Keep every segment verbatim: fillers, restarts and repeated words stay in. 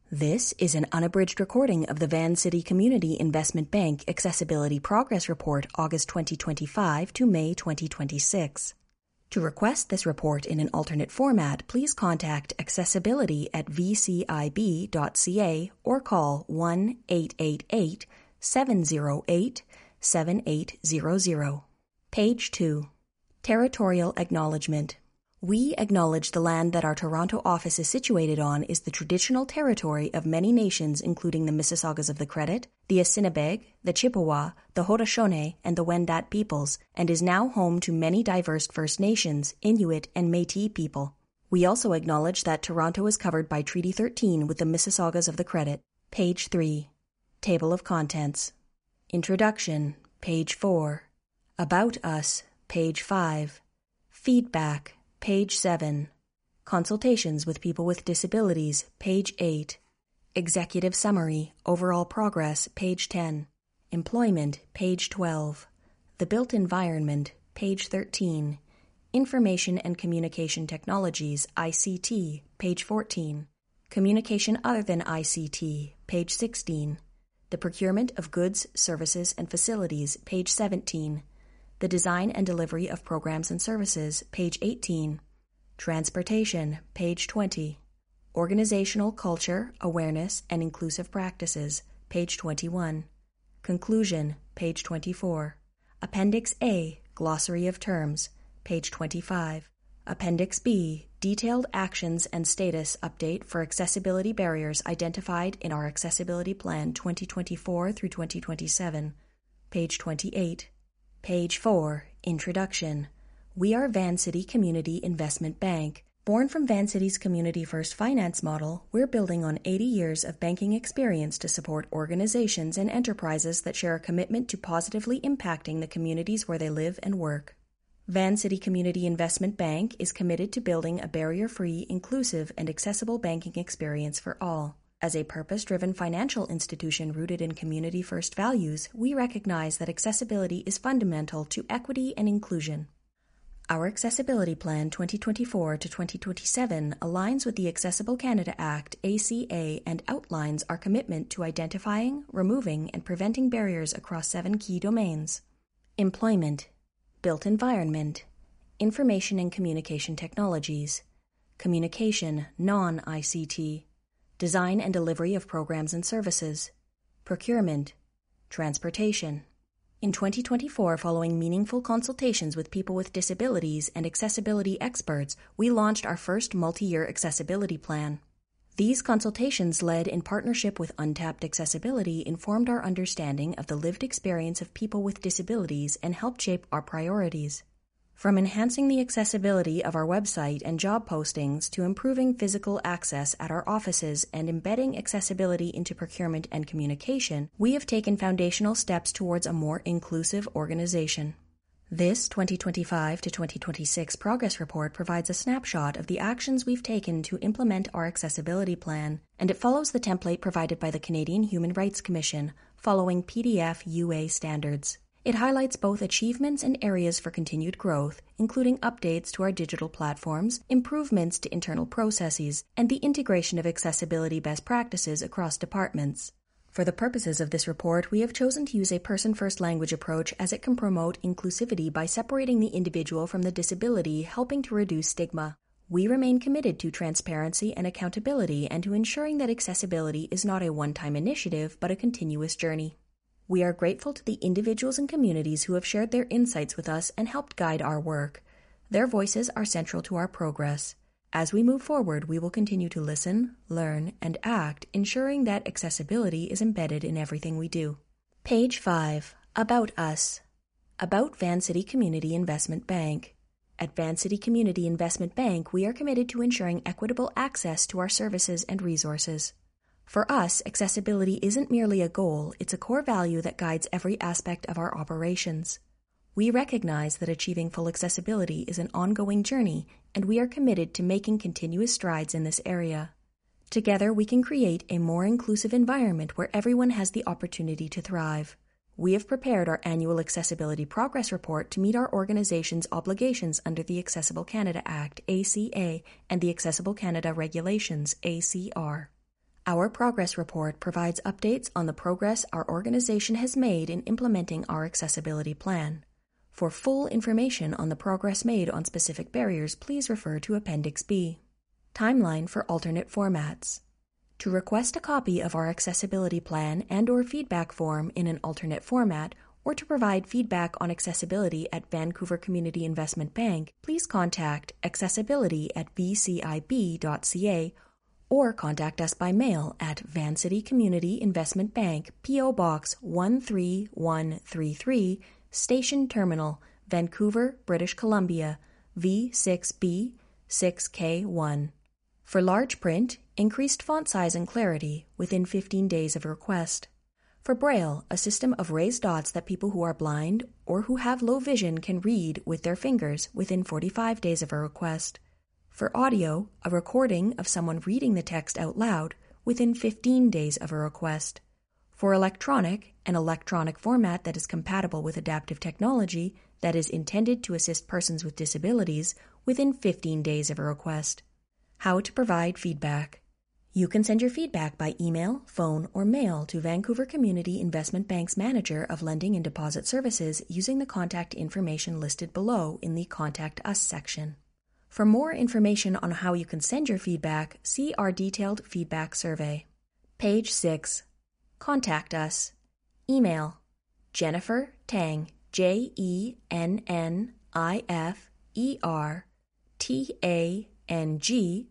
This is an unabridged recording of the Vancity Community Investment Bank Accessibility Progress Report, August twenty twenty-five to May twenty twenty-six. To request this report in an alternate format, please contact accessibility at v c i b dot c a or call one eight eight eight, seven zero eight, seven eight zero zero. Page two. Territorial Acknowledgement. We acknowledge the land that our Toronto office is situated on is the traditional territory of many nations, including the Mississaugas of the Credit, the Assiniboeg, the Chippewa, the Haudenosaunee, and the Wendat peoples, and is now home to many diverse First Nations, Inuit, and Métis people. We also acknowledge that Toronto is covered by Treaty thirteen with the Mississaugas of the Credit. Page three. Table of Contents. Introduction, page four. About Us, page five. Feedback, page seven. Consultations with People with Disabilities, page eight. Executive Summary, Overall Progress, page ten. Employment, page twelve. The Built Environment, page thirteen. Information and Communication Technologies, I C T, page fourteen. Communication other than I C T, page sixteen. The Procurement of Goods, Services, and Facilities, page seventeen. The Design and Delivery of Programs and Services, page eighteen. Transportation, page twenty. Organizational Culture, Awareness, and Inclusive Practices, page twenty-one. Conclusion, page twenty-four. Appendix A, Glossary of Terms, page twenty-five. Appendix B, Detailed Actions and Status Update for Accessibility Barriers Identified in our Accessibility Plan twenty twenty-four through twenty twenty-seven, page twenty-eight. Page four, Introduction. We are Vancity Community Investment Bank. Born from Vancity's Community First Finance model, we're building on eighty years of banking experience to support organizations and enterprises that share a commitment to positively impacting the communities where they live and work. Vancity Community Investment Bank is committed to building a barrier-free, inclusive, and accessible banking experience for all. As a purpose-driven financial institution rooted in community-first values, we recognize that accessibility is fundamental to equity and inclusion. Our Accessibility Plan twenty twenty-four to twenty twenty-seven aligns with the Accessible Canada Act, A C A, and outlines our commitment to identifying, removing, and preventing barriers across seven key domains: employment, built environment, information and communication technologies, communication, non-I C T, design and delivery of programs and services, procurement, transportation. In twenty twenty-four, following meaningful consultations with people with disabilities and accessibility experts, we launched our first multi-year accessibility plan. These consultations, led in partnership with Untapped Accessibility, informed our understanding of the lived experience of people with disabilities and helped shape our priorities. From enhancing the accessibility of our website and job postings to improving physical access at our offices and embedding accessibility into procurement and communication, we have taken foundational steps towards a more inclusive organization. This twenty twenty-five to twenty twenty-six progress report provides a snapshot of the actions we've taken to implement our accessibility plan, and it follows the template provided by the Canadian Human Rights Commission, following P D F U A standards. It highlights both achievements and areas for continued growth, including updates to our digital platforms, improvements to internal processes, and the integration of accessibility best practices across departments. For the purposes of this report, we have chosen to use a person-first language approach as it can promote inclusivity by separating the individual from the disability, helping to reduce stigma. We remain committed to transparency and accountability and to ensuring that accessibility is not a one-time initiative but a continuous journey. We are grateful to the individuals and communities who have shared their insights with us and helped guide our work. Their voices are central to our progress. As we move forward, we will continue to listen, learn, and act, ensuring that accessibility is embedded in everything we do. Page five. About Us. About Vancity Community Investment Bank. At Vancity Community Investment Bank, we are committed to ensuring equitable access to our services and resources. For us, accessibility isn't merely a goal, it's a core value that guides every aspect of our operations. We recognize that achieving full accessibility is an ongoing journey, and we are committed to making continuous strides in this area. Together, we can create a more inclusive environment where everyone has the opportunity to thrive. We have prepared our annual Accessibility Progress Report to meet our organization's obligations under the Accessible Canada Act, A C A, and the Accessible Canada Regulations, A C R. Our progress report provides updates on the progress our organization has made in implementing our accessibility plan. For full information on the progress made on specific barriers, please refer to Appendix B. Timeline for alternate formats. To request a copy of our accessibility plan and/or feedback form in an alternate format, or to provide feedback on accessibility at Vancouver Community Investment Bank, please contact accessibility at v c i b dot c a or contact us by mail at Vancity Community Investment Bank, P O Box one three one three three, Station Terminal, Vancouver, British Columbia, V six B six K one. For large print, increased font size and clarity within fifteen days of request. For Braille, a system of raised dots that people who are blind or who have low vision can read with their fingers within forty-five days of a request. For audio, a recording of someone reading the text out loud within fifteen days of a request. For electronic, an electronic format that is compatible with adaptive technology that is intended to assist persons with disabilities within fifteen days of a request. How to provide feedback. You can send your feedback by email, phone, or mail to Vancouver Community Investment Bank's Manager of Lending and Deposit Services using the contact information listed below in the Contact Us section. For more information on how you can send your feedback, see our detailed feedback survey. Page six. Contact us. Email Jennifer Tang, J E N N I F E R T A N G,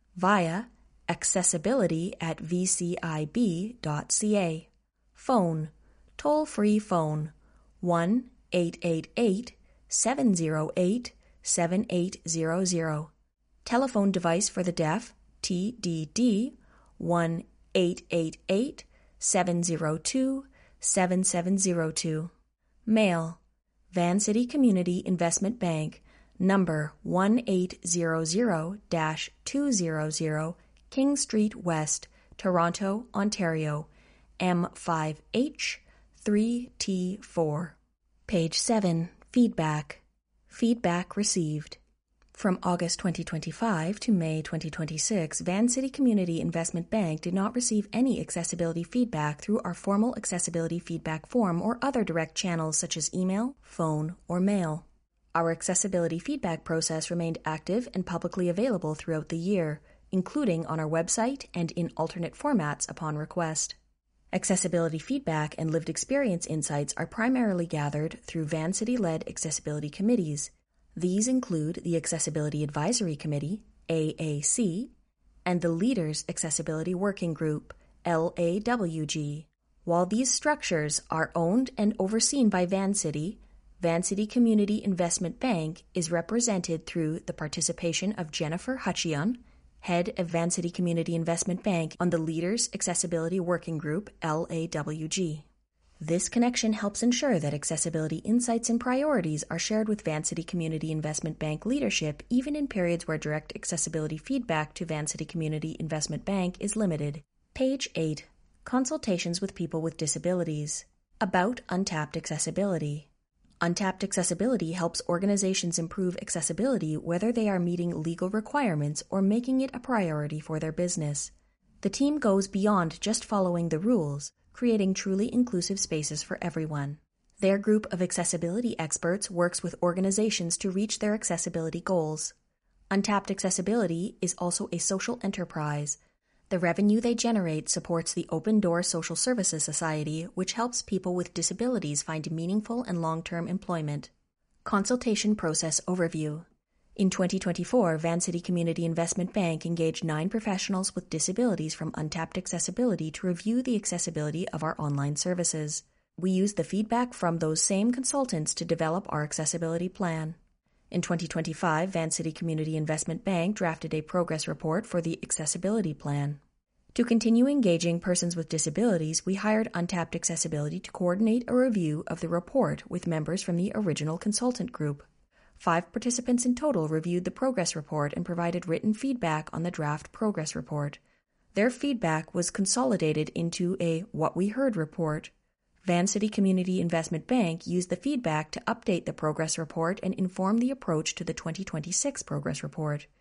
via accessibility at v c i b dot c a. Phone. Toll-free phone one eight eight eight, seven zero eight, seven eight zero zero. Telephone device for the deaf, T D D, one eight eight eight, seven zero two, seven seven zero two. Mail. Vancity Community Investment Bank, number one eight zero zero dash two hundred, King Street West, Toronto, Ontario, M five H three T four. Page seven. Feedback. Feedback received. From August twenty twenty-five to May twenty twenty-six, Vancity Community Investment Bank did not receive any accessibility feedback through our formal accessibility feedback form or other direct channels such as email, phone, or mail. Our accessibility feedback process remained active and publicly available throughout the year, including on our website and in alternate formats upon request. Accessibility feedback and lived experience insights are primarily gathered through Vancity-led accessibility committees. These include the Accessibility Advisory Committee, A A C, and the Leaders Accessibility Working Group, L A W G. While these structures are owned and overseen by Vancity, Vancity Community Investment Bank is represented through the participation of Jennifer Hutchion, Head of Vancity Community Investment Bank, on the Leaders Accessibility Working Group, L A W G. This connection helps ensure that accessibility insights and priorities are shared with Vancity Community Investment Bank leadership even in periods where direct accessibility feedback to Vancity Community Investment Bank is limited. Page eight. Consultations with people with disabilities. About untapped accessibility. Untapped accessibility helps organizations improve accessibility whether they are meeting legal requirements or making it a priority for their business. The team goes beyond just following the rules, creating truly inclusive spaces for everyone. Their group of accessibility experts works with organizations to reach their accessibility goals. Untapped accessibility is also a social enterprise. The revenue they generate supports the Open Door Social Services Society, which helps people with disabilities find meaningful and long-term employment. Consultation Process Overview. In twenty twenty-four, Vancity Community Investment Bank engaged nine professionals with disabilities from Untapped Accessibility to review the accessibility of our online services. We used the feedback from those same consultants to develop our accessibility plan. In twenty twenty-five, Vancity Community Investment Bank drafted a progress report for the accessibility plan. To continue engaging persons with disabilities, we hired Untapped Accessibility to coordinate a review of the report with members from the original consultant group. Five participants in total reviewed the progress report and provided written feedback on the draft progress report. Their feedback was consolidated into a What We Heard report. Vancity Community Investment Bank used the feedback to update the progress report and inform the approach to the twenty twenty-six progress report.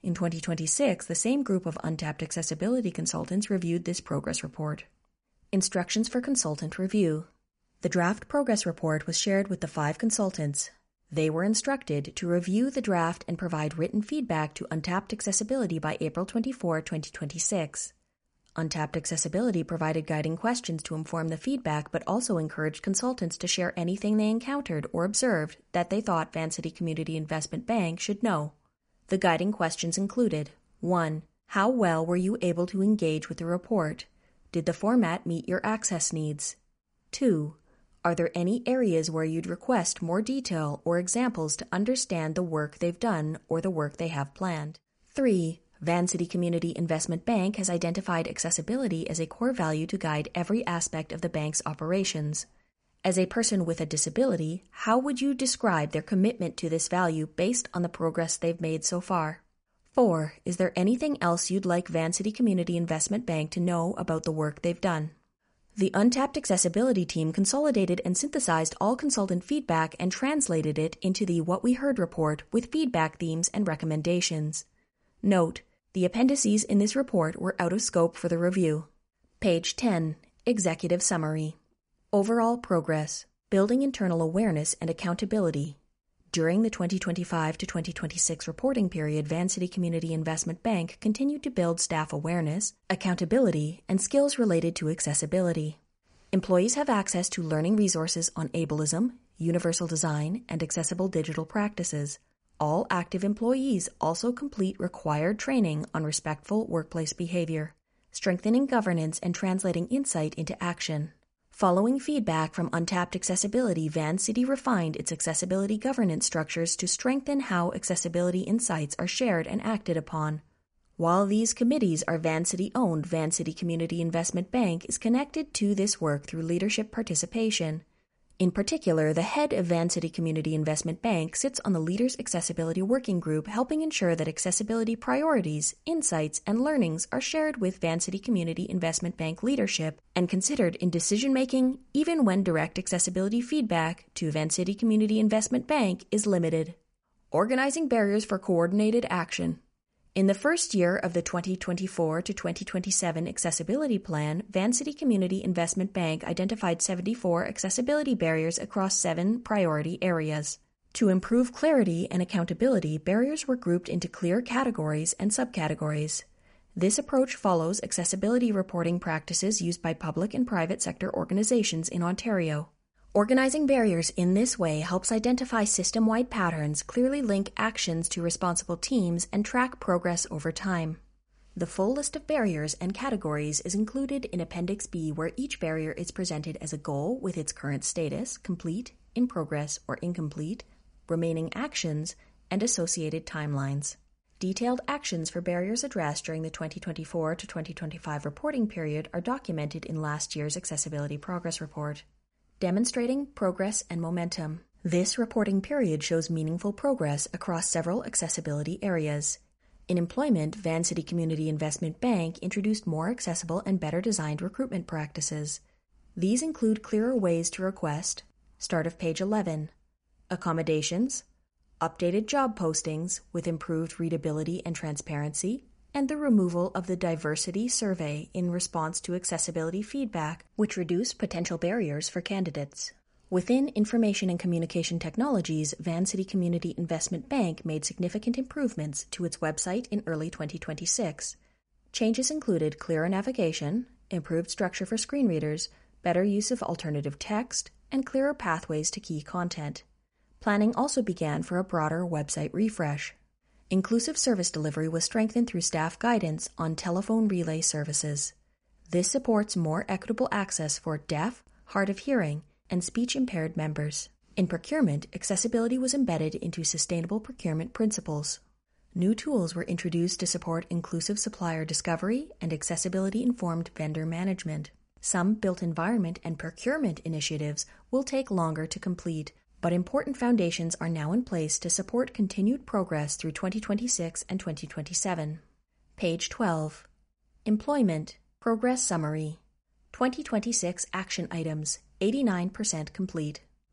In twenty twenty-six, the same group of untapped accessibility consultants reviewed this progress report. Instructions for consultant review. The draft progress report was shared with the five consultants. They were instructed to review the draft and provide written feedback to Untapped Accessibility by April twenty-fourth, twenty twenty-six. Untapped Accessibility provided guiding questions to inform the feedback, but also encouraged consultants to share anything they encountered or observed that they thought Vancity Community Investment Bank should know. The guiding questions included: one. How well were you able to engage with the report? Did the format meet your access needs? two. Are there any areas where you'd request more detail or examples to understand the work they've done or the work they have planned? three. Vancity Community Investment Bank has identified accessibility as a core value to guide every aspect of the bank's operations. As a person with a disability, how would you describe their commitment to this value based on the progress they've made so far? four. Is there anything else you'd like Vancity Community Investment Bank to know about the work they've done? The Untapped Accessibility team consolidated and synthesized all consultant feedback and translated it into the What We Heard report with feedback themes and recommendations. Note: the appendices in this report were out of scope for the review. Page ten. Executive Summary. Overall progress. Building internal awareness and accountability. During the twenty twenty-five to twenty twenty-six reporting period, Vancity Community Investment Bank continued to build staff awareness, accountability, and skills related to accessibility. Employees have access to learning resources on ableism, universal design, and accessible digital practices. All active employees also complete required training on respectful workplace behavior, strengthening governance and translating insight into action. Following feedback from Untapped Accessibility, Vancity refined its accessibility governance structures to strengthen how accessibility insights are shared and acted upon. While these committees are Vancity-owned, Vancity Community Investment Bank is connected to this work through leadership participation. In particular, the head of Vancity Community Investment Bank sits on the Leaders Accessibility Working Group, helping ensure that accessibility priorities, insights, and learnings are shared with Vancity Community Investment Bank leadership and considered in decision-making, even when direct accessibility feedback to Vancity Community Investment Bank is limited. Organizing barriers for coordinated action. In the first year of the twenty twenty-four to twenty twenty-seven Accessibility Plan, Vancity Community Investment Bank identified seventy-four accessibility barriers across seven priority areas. To improve clarity and accountability, barriers were grouped into clear categories and subcategories. This approach follows accessibility reporting practices used by public and private sector organizations in Ontario. Organizing barriers in this way helps identify system-wide patterns, clearly link actions to responsible teams, and track progress over time. The full list of barriers and categories is included in Appendix B, where each barrier is presented as a goal with its current status, complete, in progress, or incomplete, remaining actions, and associated timelines. Detailed actions for barriers addressed during the twenty twenty-four to twenty twenty-five reporting period are documented in last year's Accessibility Progress Report. Demonstrating progress and momentum. This reporting period shows meaningful progress across several accessibility areas. In employment, Vancity Community Investment Bank introduced more accessible and better designed recruitment practices. These include clearer ways to request, start of page eleven, accommodations, updated job postings with improved readability and transparency, and the removal of the diversity survey in response to accessibility feedback, which reduced potential barriers for candidates. Within Information and Communication Technologies, Vancity Community Investment Bank made significant improvements to its website in early twenty twenty-six. Changes included clearer navigation, improved structure for screen readers, better use of alternative text, and clearer pathways to key content. Planning also began for a broader website refresh. Inclusive service delivery was strengthened through staff guidance on telephone relay services. This supports more equitable access for deaf, hard of hearing, and speech-impaired members. In procurement, accessibility was embedded into sustainable procurement principles. New tools were introduced to support inclusive supplier discovery and accessibility-informed vendor management. Some built environment and procurement initiatives will take longer to complete, but important foundations are now in place to support continued progress through twenty twenty-six and twenty twenty-seven. Page twelve. Employment. Progress Summary. twenty twenty-six Action Items. eighty-nine percent complete.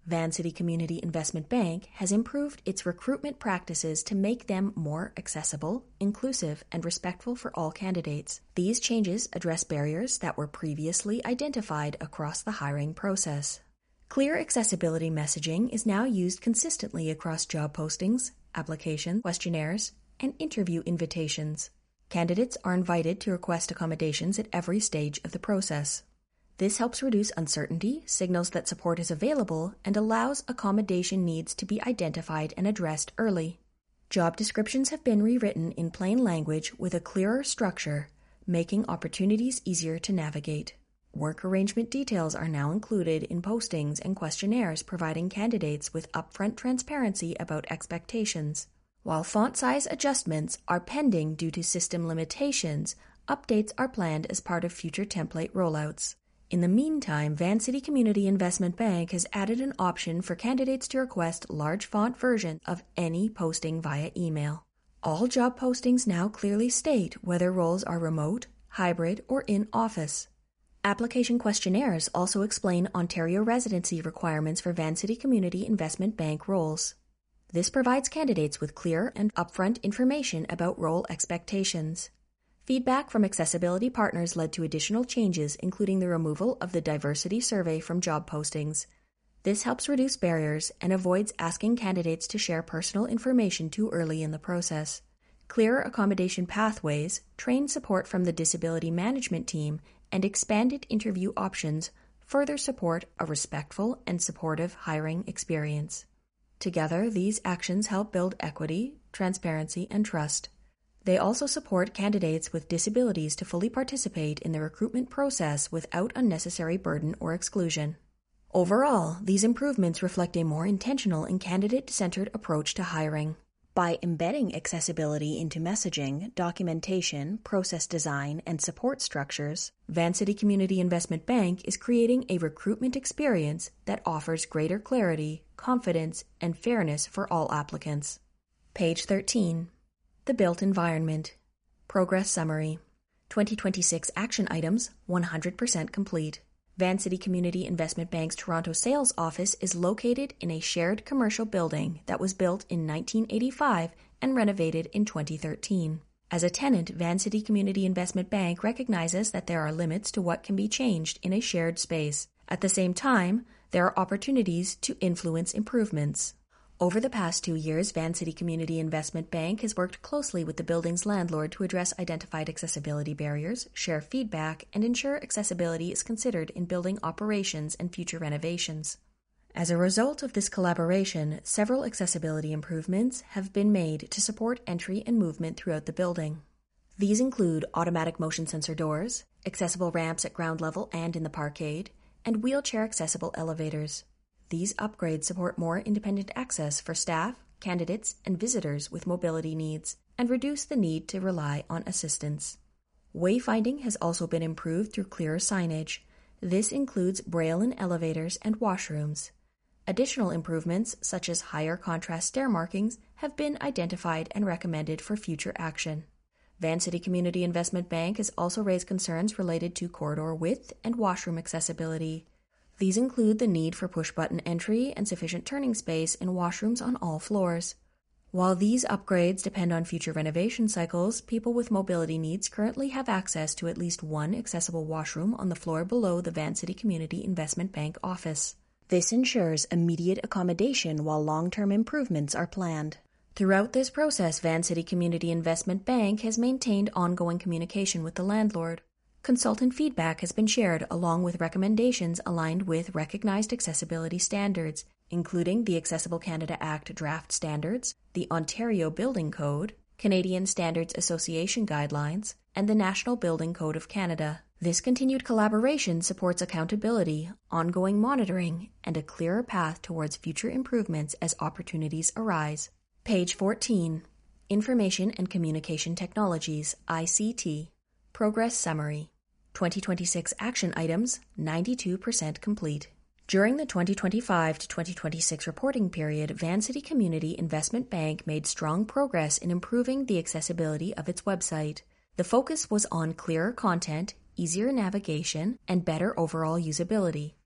Vancity Community Investment Bank has improved its recruitment practices to make them more accessible, inclusive, and respectful for all candidates. These changes address barriers that were previously identified across the hiring process. Clear accessibility messaging is now used consistently across job postings, application questionnaires, and interview invitations. Candidates are invited to request accommodations at every stage of the process. This helps reduce uncertainty, signals that support is available, and allows accommodation needs to be identified and addressed early. Job descriptions have been rewritten in plain language with a clearer structure, making opportunities easier to navigate. Work arrangement details are now included in postings and questionnaires, providing candidates with upfront transparency about expectations. While font size adjustments are pending due to system limitations, updates are planned as part of future template rollouts. In the meantime, Vancity Community Investment Bank has added an option for candidates to request large font versions of any posting via email. All job postings now clearly state whether roles are remote, hybrid, or in office. Application questionnaires also explain Ontario residency requirements for Vancity Community Investment Bank roles. This provides candidates with clear and upfront information about role expectations. Feedback from accessibility partners led to additional changes, including the removal of the diversity survey from job postings. This helps reduce barriers and avoids asking candidates to share personal information too early in the process. Clearer accommodation pathways, trained support from the disability management team, and expanded interview options further support a respectful and supportive hiring experience. Together, these actions help build equity, transparency, and trust. They also support candidates with disabilities to fully participate in the recruitment process without unnecessary burden or exclusion. Overall, these improvements reflect a more intentional and candidate-centered approach to hiring. By embedding accessibility into messaging, documentation, process design, and support structures, Vancity Community Investment Bank is creating a recruitment experience that offers greater clarity, confidence, and fairness for all applicants. Page thirteen. The Built Environment. Progress Summary. twenty twenty-six Action Items, one hundred percent complete. Vancity Community Investment Bank's Toronto sales office is located in a shared commercial building that was built in nineteen eighty-five and renovated in twenty thirteen. As a tenant, Vancity Community Investment Bank recognizes that there are limits to what can be changed in a shared space. At the same time, there are opportunities to influence improvements. Over the past two years, Vancity Community Investment Bank has worked closely with the building's landlord to address identified accessibility barriers, share feedback, and ensure accessibility is considered in building operations and future renovations. As a result of this collaboration, several accessibility improvements have been made to support entry and movement throughout the building. These include automatic motion sensor doors, accessible ramps at ground level and in the parkade, and wheelchair-accessible elevators. These upgrades support more independent access for staff, candidates, and visitors with mobility needs, and reduce the need to rely on assistance. Wayfinding has also been improved through clearer signage. This includes braille in elevators and washrooms. Additional improvements, such as higher contrast stair markings, have been identified and recommended for future action. Vancity Community Investment Bank has also raised concerns related to corridor width and washroom accessibility. These include the need for push-button entry and sufficient turning space in washrooms on all floors. While these upgrades depend on future renovation cycles, people with mobility needs currently have access to at least one accessible washroom on the floor below the Vancity Community Investment Bank office. This ensures immediate accommodation while long-term improvements are planned. Throughout this process, Vancity Community Investment Bank has maintained ongoing communication with the landlord. Consultant feedback has been shared along with recommendations aligned with recognized accessibility standards, including the Accessible Canada Act draft standards, the Ontario Building Code, Canadian Standards Association guidelines, and the National Building Code of Canada. This continued collaboration supports accountability, ongoing monitoring, and a clearer path towards future improvements as opportunities arise. Page fourteen. Information and Communication Technologies, I C T. Progress Summary. twenty twenty-six Action Items, ninety-two percent complete. During the twenty twenty-five to twenty twenty-six reporting period, Vancity Community Investment Bank made strong progress in improving the accessibility of its website. The focus was on clearer content, easier navigation, and better overall usability.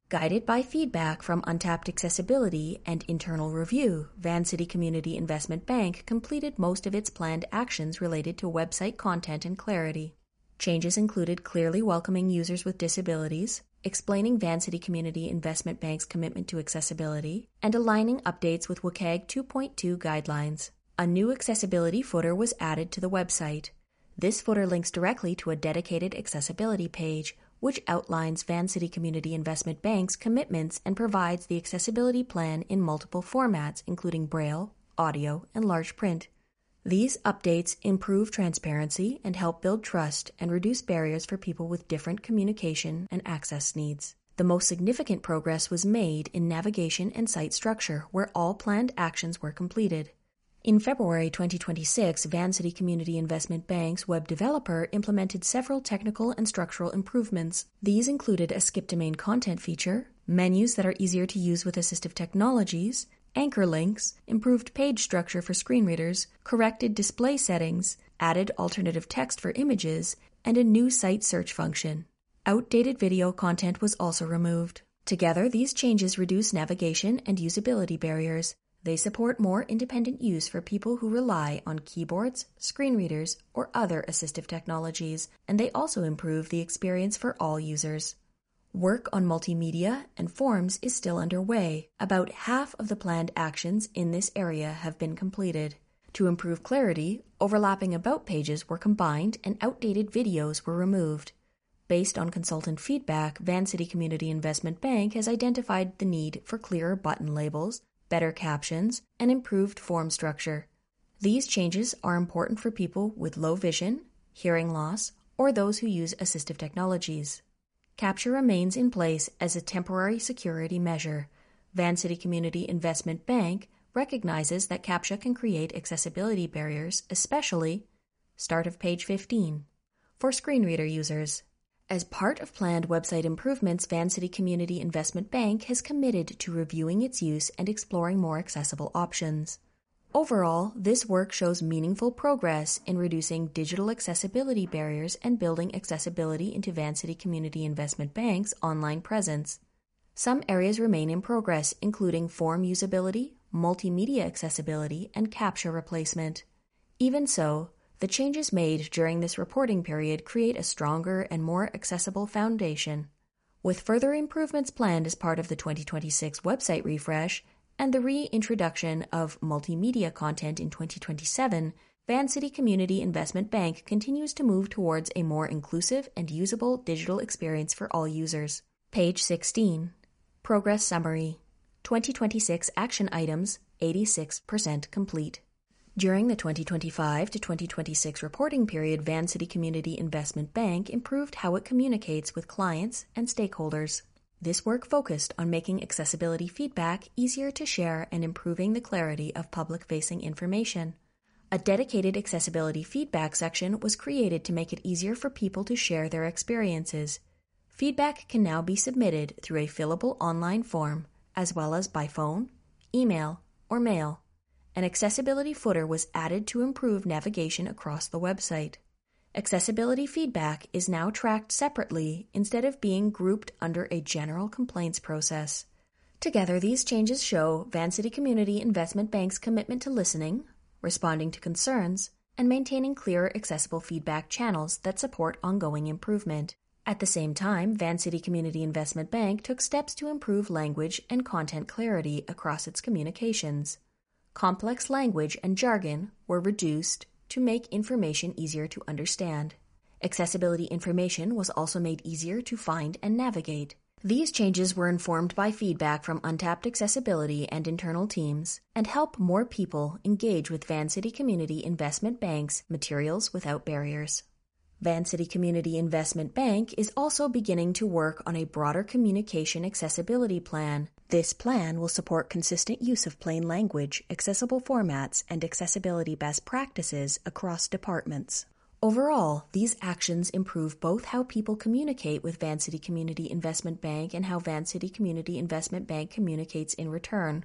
Guided by feedback from Untapped Accessibility and internal review, Vancity Community Investment Bank completed most of its planned actions related to website content and clarity. Changes included clearly welcoming users with disabilities, explaining Vancity Community Investment Bank's commitment to accessibility, and aligning updates with W C A G two point two guidelines. A new accessibility footer was added to the website. This footer links directly to a dedicated accessibility page, which outlines Vancity Community Investment Bank's commitments and provides the accessibility plan in multiple formats, including Braille, audio, and large print. These updates improve transparency and help build trust and reduce barriers for people with different communication and access needs. The most significant progress was made in navigation and site structure, where all planned actions were completed. In February twenty twenty-six, Vancity Community Investment Bank's web developer implemented several technical and structural improvements. These included a skip-to-main content feature, menus that are easier to use with assistive technologies, anchor links, improved page structure for screen readers, corrected display settings, added alternative text for images, and a new site search function. Outdated video content was also removed. Together, these changes reduce navigation and usability barriers. They support more independent use for people who rely on keyboards, screen readers, or other assistive technologies, and they also improve the experience for all users. Work on multimedia and forms is still underway. About half of the planned actions in this area have been completed. To improve clarity, overlapping about pages were combined and outdated videos were removed. Based on consultant feedback, Vancity Community Investment Bank has identified the need for clearer button labels, better captions, and improved form structure. These changes are important for people with low vision, hearing loss, or those who use assistive technologies. CAPTCHA remains in place as a temporary security measure. Vancity Community Investment Bank recognizes that CAPTCHA can create accessibility barriers, especially start of page fifteen, for screen reader users. As part of planned website improvements, Vancity Community Investment Bank has committed to reviewing its use and exploring more accessible options. Overall, this work shows meaningful progress in reducing digital accessibility barriers and building accessibility into Vancity Community Investment Bank's online presence. Some areas remain in progress, including form usability, multimedia accessibility, and CAPTCHA replacement. Even so, the changes made during this reporting period create a stronger and more accessible foundation. With further improvements planned as part of the twenty twenty-six website refresh and the reintroduction of multimedia content in twenty twenty-seven, Vancity Community Investment Bank continues to move towards a more inclusive and usable digital experience for all users. Page sixteen. Progress Summary. twenty twenty-six Action Items, eighty-six percent complete. During the twenty twenty-five to twenty twenty-six reporting period, Vancity Community Investment Bank improved how it communicates with clients and stakeholders. This work focused on making accessibility feedback easier to share and improving the clarity of public-facing information. A dedicated accessibility feedback section was created to make it easier for people to share their experiences. Feedback can now be submitted through a fillable online form, as well as by phone, email, or mail. An accessibility footer was added to improve navigation across the website. Accessibility feedback is now tracked separately instead of being grouped under a general complaints process. Together, these changes show Vancity Community Investment Bank's commitment to listening, responding to concerns, and maintaining clear, accessible feedback channels that support ongoing improvement. At the same time, Vancity Community Investment Bank took steps to improve language and content clarity across its communications. Complex language and jargon were reduced to make information easier to understand. Accessibility information was also made easier to find and navigate. These changes were informed by feedback from Untapped Accessibility and internal teams and help more people engage with Vancity Community Investment Bank's Materials Without Barriers. Vancity Community Investment Bank is also beginning to work on a broader communication accessibility plan. This plan will support consistent use of plain language, accessible formats, and accessibility best practices across departments. Overall, these actions improve both how people communicate with Vancity Community Investment Bank and how Vancity Community Investment Bank communicates in return.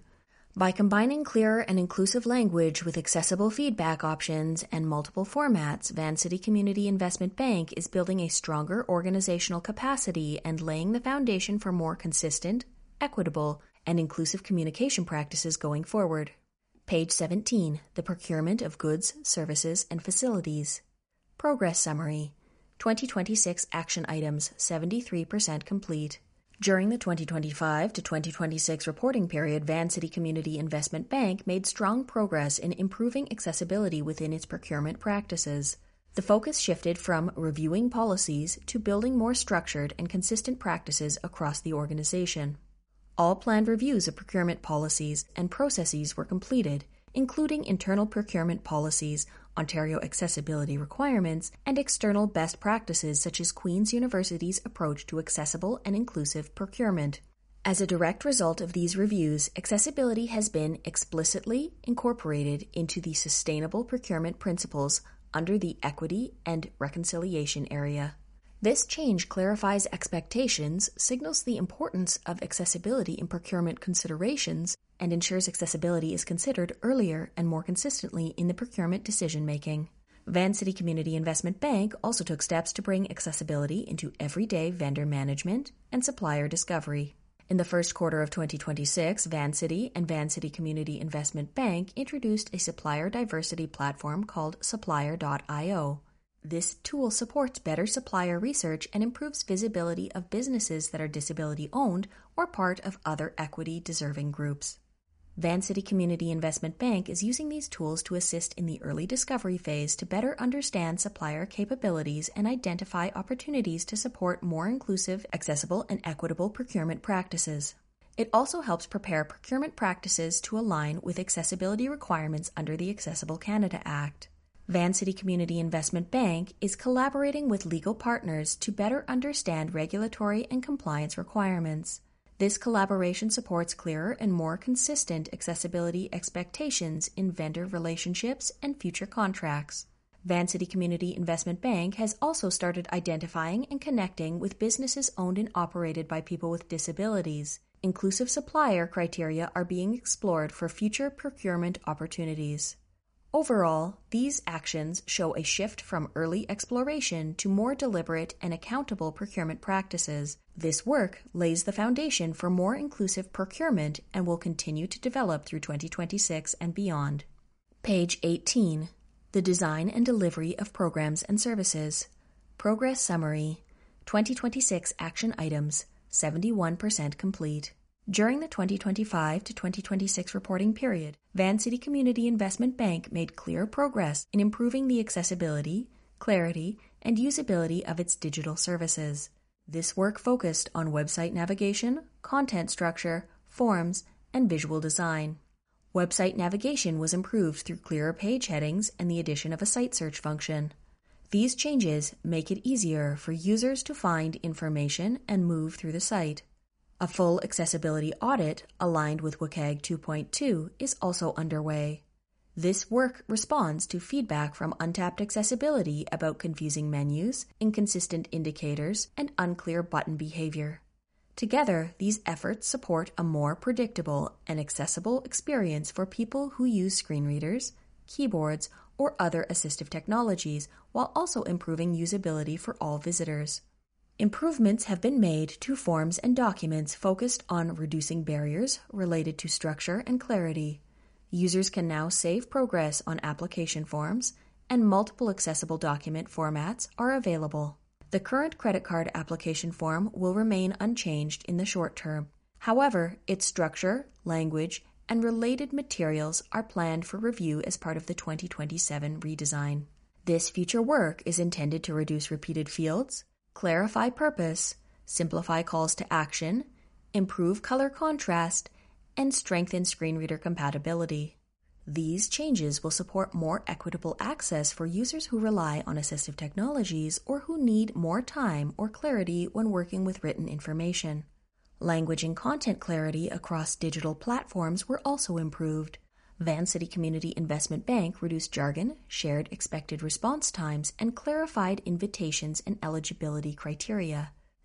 By combining clearer and inclusive language with accessible feedback options and multiple formats, Vancity Community Investment Bank is building a stronger organizational capacity and laying the foundation for more consistent, equitable, and inclusive communication practices going forward. Page seventeen, the procurement of goods, services, and facilities. Progress summary. twenty twenty-six action items, seventy-three percent complete. During the twenty twenty-five to twenty twenty-six reporting period, Vancity Community Investment Bank made strong progress in improving accessibility within its procurement practices. The focus shifted from reviewing policies to building more structured and consistent practices across the organization. All planned reviews of procurement policies and processes were completed, including internal procurement policies, Ontario accessibility requirements, and external best practices such as Queen's University's approach to accessible and inclusive procurement. As a direct result of these reviews, accessibility has been explicitly incorporated into the sustainable procurement principles under the equity and reconciliation area. This change clarifies expectations, signals the importance of accessibility in procurement considerations, and ensures accessibility is considered earlier and more consistently in the procurement decision-making. Vancity Community Investment Bank also took steps to bring accessibility into everyday vendor management and supplier discovery. In the first quarter of twenty twenty-six, Vancity and Vancity Community Investment Bank introduced a supplier diversity platform called supplier dot i o. This tool supports better supplier research and improves visibility of businesses that are disability-owned or part of other equity-deserving groups. Vancity Community Investment Bank is using these tools to assist in the early discovery phase to better understand supplier capabilities and identify opportunities to support more inclusive, accessible, and equitable procurement practices. It also helps prepare procurement practices to align with accessibility requirements under the Accessible Canada Act. Vancity Community Investment Bank is collaborating with legal partners to better understand regulatory and compliance requirements. This collaboration supports clearer and more consistent accessibility expectations in vendor relationships and future contracts. Vancity Community Investment Bank has also started identifying and connecting with businesses owned and operated by people with disabilities. Inclusive supplier criteria are being explored for future procurement opportunities. Overall, these actions show a shift from early exploration to more deliberate and accountable procurement practices. This work lays the foundation for more inclusive procurement and will continue to develop through twenty twenty-six and beyond. Page eighteen. The design and delivery of programs and services. Progress summary. twenty twenty-six action items, seventy-one percent complete. During the twenty twenty-five to twenty twenty-six reporting period, Vancity Community Investment Bank made clear progress in improving the accessibility, clarity, and usability of its digital services. This work focused on website navigation, content structure, forms, and visual design. Website navigation was improved through clearer page headings and the addition of a site search function. These changes make it easier for users to find information and move through the site. A full accessibility audit aligned with W C A G two point two is also underway. This work responds to feedback from untapped accessibility about confusing menus, inconsistent indicators, and unclear button behavior. Together, these efforts support a more predictable and accessible experience for people who use screen readers, keyboards, or other assistive technologies, while also improving usability for all visitors. Improvements have been made to forms and documents focused on reducing barriers related to structure and clarity. Users can now save progress on application forms, and multiple accessible document formats are available. The current credit card application form will remain unchanged in the short term. However, its structure, language, and related materials are planned for review as part of the twenty twenty-seven redesign. This future work is intended to reduce repeated fields, clarify purpose, simplify calls to action, improve color contrast, and strengthen screen reader compatibility. These changes will support more equitable access for users who rely on assistive technologies or who need more time or clarity when working with written information. Language and content clarity across digital platforms were also improved. Vancity Community Investment Bank reduced jargon, shared expected response times, and clarified invitations and eligibility criteria.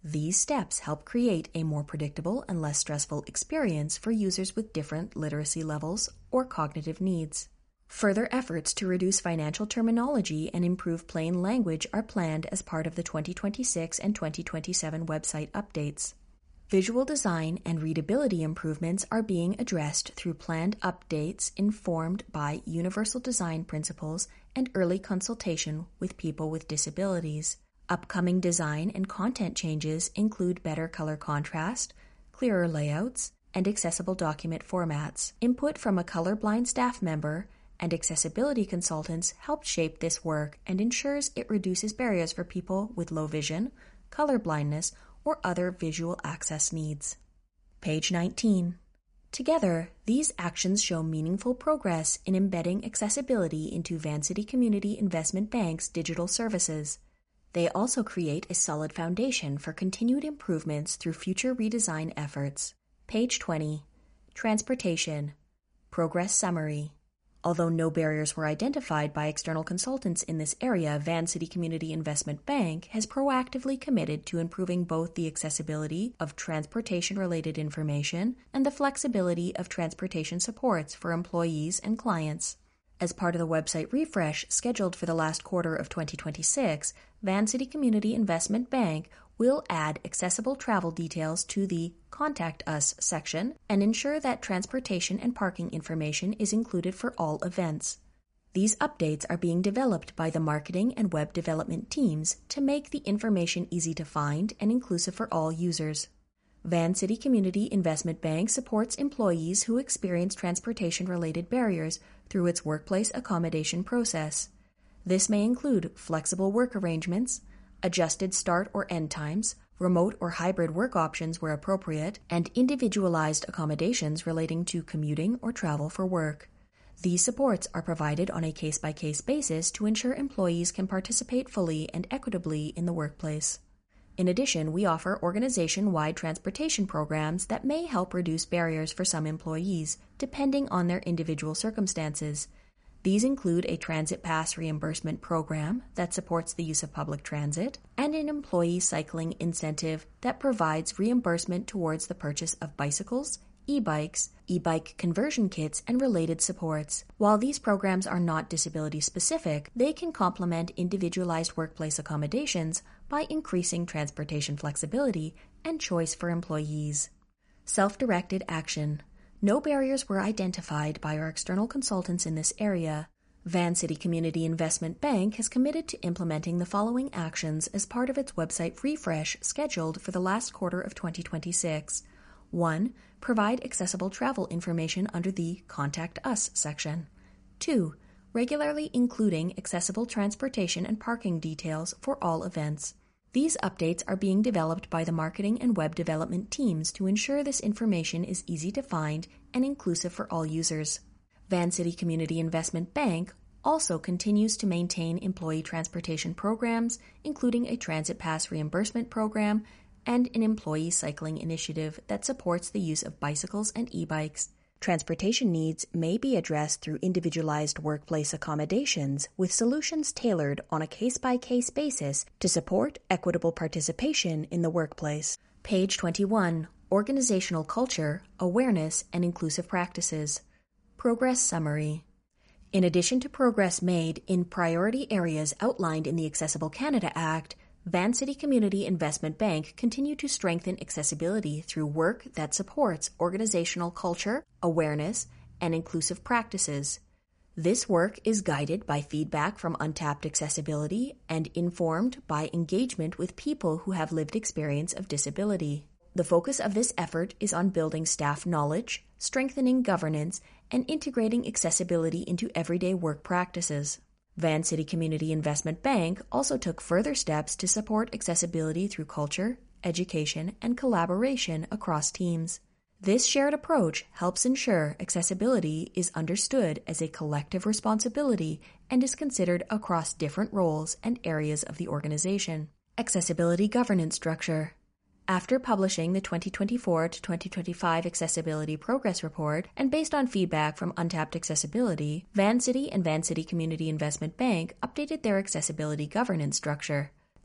These steps help create a more predictable and less stressful experience for users with different literacy levels or cognitive needs. Further efforts to reduce financial terminology and improve plain language are planned as part of the twenty twenty-six and twenty twenty-seven website updates. Visual design and readability improvements are being addressed through planned updates informed by universal design principles and early consultation with people with disabilities. Upcoming design and content changes include better color contrast, clearer layouts, and accessible document formats. Input from a colorblind staff member and accessibility consultants helped shape this work and ensures it reduces barriers for people with low vision, color blindness, or other visual access needs. Page nineteen. Together, these actions show meaningful progress in embedding accessibility into Vancity Community Investment Bank's digital services. They also create a solid foundation for continued improvements through future redesign efforts. Page twenty. Transportation. Progress summary. Although no barriers were identified by external consultants in this area, Vancity Community Investment Bank has proactively committed to improving both the accessibility of transportation-related information and the flexibility of transportation supports for employees and clients. As part of the website refresh scheduled for the last quarter of twenty twenty-six, Vancity Community Investment Bank will add accessible travel details to the Contact Us section and ensure that transportation and parking information is included for all events. These updates are being developed by the marketing and web development teams to make the information easy to find and inclusive for all users. Vancity Community Investment Bank supports employees who experience transportation-related barriers through its workplace accommodation process. This may include flexible work arrangements, adjusted start or end times, remote or hybrid work options where appropriate, and individualized accommodations relating to commuting or travel for work. These supports are provided on a case-by-case basis to ensure employees can participate fully and equitably in the workplace. In addition, we offer organization-wide transportation programs that may help reduce barriers for some employees, depending on their individual circumstances. These include a transit pass reimbursement program that supports the use of public transit, and an employee cycling incentive that provides reimbursement towards the purchase of bicycles, e-bikes, e-bike conversion kits, and related supports. While these programs are not disability-specific, they can complement individualized workplace accommodations by increasing transportation flexibility and choice for employees. Self-directed action. No barriers were identified by our external consultants in this area. Vancity Community Investment Bank has committed to implementing the following actions as part of its website refresh scheduled for the last quarter of twenty twenty-six. one. Provide accessible travel information under the Contact Us section. two. Regularly including accessible transportation and parking details for all events. These updates are being developed by the marketing and web development teams to ensure this information is easy to find and inclusive for all users. Vancity Community Investment Bank also continues to maintain employee transportation programs, including a transit pass reimbursement program and an employee cycling initiative that supports the use of bicycles and e-bikes. Transportation needs may be addressed through individualized workplace accommodations with solutions tailored on a case-by-case basis to support equitable participation in the workplace. Page twenty-one. Organizational Culture, Awareness, and Inclusive Practices. Progress Summary. In addition to progress made in priority areas outlined in the Accessible Canada Act, Vancity Community Investment Bank continue to strengthen accessibility through work that supports organizational culture, awareness, and inclusive practices. This work is guided by feedback from untapped accessibility and informed by engagement with people who have lived experience of disability. The focus of this effort is on building staff knowledge, strengthening governance, and integrating accessibility into everyday work practices. Vancity Community Investment Bank also took further steps to support accessibility through culture, education, and collaboration across teams. This shared approach helps ensure accessibility is understood as a collective responsibility and is considered across different roles and areas of the organization. Accessibility Governance Structure. After publishing the twenty twenty-four to twenty twenty-five Accessibility Progress Report and based on feedback from Untapped Accessibility, Vancity and Vancity Community Investment Bank updated their accessibility governance structure.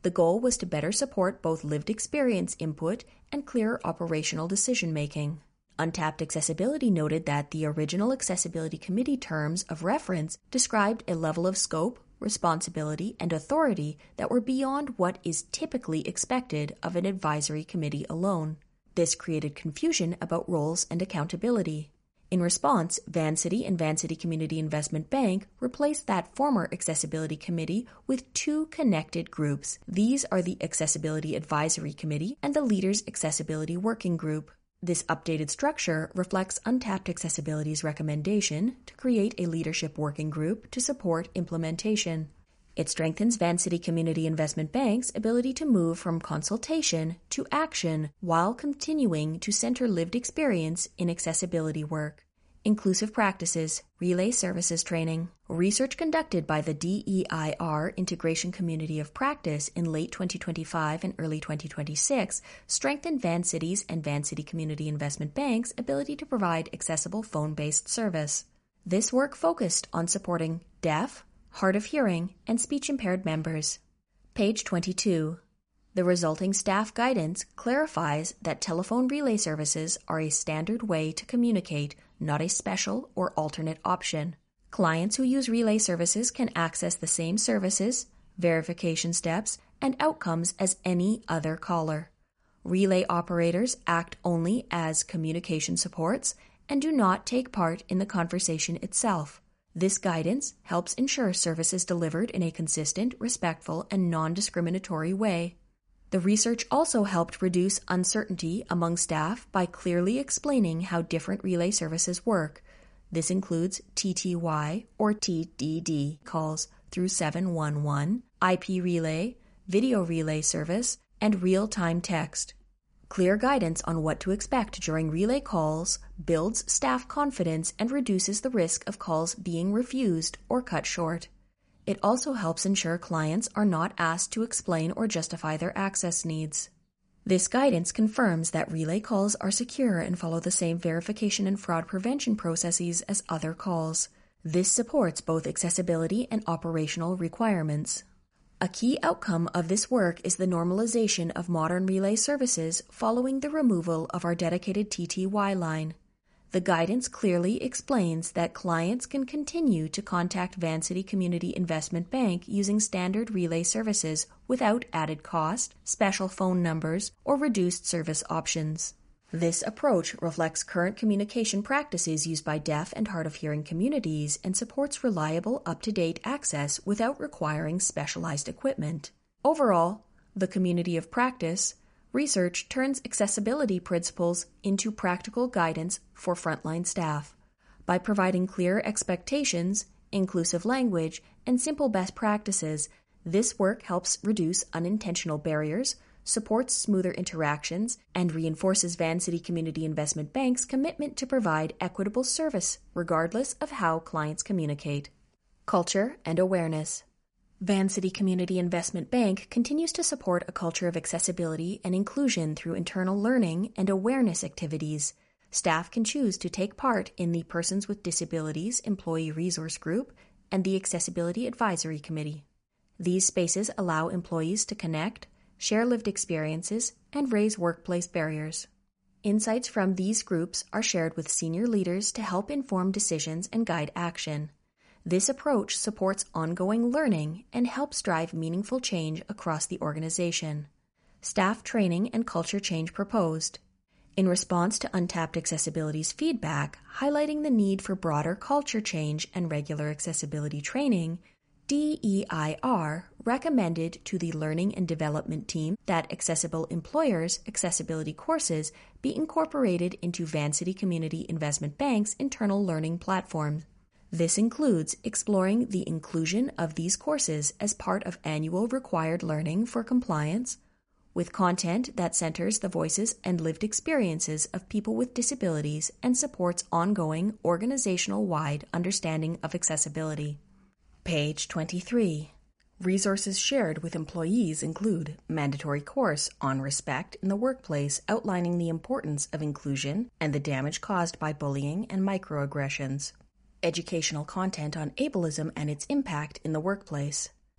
The goal was to better support both lived experience input and clearer operational decision-making. Untapped Accessibility noted that the original Accessibility Committee terms of reference described a level of scope, responsibility, and authority that were beyond what is typically expected of an advisory committee alone. This created confusion about roles and accountability. In response, Vancity and Vancity Community Investment Bank replaced that former Accessibility Committee with two connected groups. These are the Accessibility Advisory Committee and the Leaders Accessibility Working Group. This updated structure reflects Untapped Accessibility's recommendation to create a leadership working group to support implementation. It strengthens Vancity Community Investment Bank's ability to move from consultation to action while continuing to center lived experience in accessibility work. Inclusive Practices, Relay Services Training. Research conducted by the D E I R Integration Community of Practice in late twenty twenty-five and early twenty twenty-six strengthened Vancity's and Vancity Community Investment Bank's ability to provide accessible phone-based service. This work focused on supporting deaf, hard of hearing, and speech-impaired members. Page twenty-two. The resulting staff guidance clarifies that telephone relay services are a standard way to communicate, not a special or alternate option. Clients who use relay services can access the same services, verification steps, and outcomes as any other caller. Relay operators act only as communication supports and do not take part in the conversation itself. This guidance helps ensure service is delivered in a consistent, respectful, and non-discriminatory way. The research also helped reduce uncertainty among staff by clearly explaining how different relay services work. This includes T T Y or T D D calls through seven one one, I P relay, video relay service, and real-time text. Clear guidance on what to expect during relay calls builds staff confidence and reduces the risk of calls being refused or cut short. It also helps ensure clients are not asked to explain or justify their access needs. This guidance confirms that relay calls are secure and follow the same verification and fraud prevention processes as other calls. This supports both accessibility and operational requirements. A key outcome of this work is the normalization of modern relay services following the removal of our dedicated T T Y line. The guidance clearly explains that clients can continue to contact Vancity Community Investment Bank using standard relay services without added cost, special phone numbers, or reduced service options. This approach reflects current communication practices used by deaf and hard-of-hearing communities and supports reliable, up-to-date access without requiring specialized equipment. Overall, the community of practice research turns accessibility principles into practical guidance for frontline staff. By providing clear expectations, inclusive language, and simple best practices, this work helps reduce unintentional barriers, supports smoother interactions, and reinforces Vancity Community Investment Bank's commitment to provide equitable service regardless of how clients communicate. Culture and awareness. Vancity Community Investment Bank continues to support a culture of accessibility and inclusion through internal learning and awareness activities. Staff can choose to take part in the Persons with Disabilities Employee Resource Group and the Accessibility Advisory Committee. These spaces allow employees to connect, share lived experiences, and raise workplace barriers. Insights from these groups are shared with senior leaders to help inform decisions and guide action. This approach supports ongoing learning and helps drive meaningful change across the organization. Staff training and culture change proposed. In response to Untapped Accessibility's feedback, highlighting the need for broader culture change and regular accessibility training, D E I R recommended to the Learning and Development Team that Accessible Employers accessibility courses be incorporated into Vancity Community Investment Bank's internal learning platform. This includes exploring the inclusion of these courses as part of annual required learning for compliance, with content that centers the voices and lived experiences of people with disabilities and supports ongoing organizational-wide understanding of accessibility. Page twenty-three. Resources shared with employees include mandatory course on respect in the workplace outlining the importance of inclusion and the damage caused by bullying and microaggressions. Educational content on ableism and its impact in the workplace.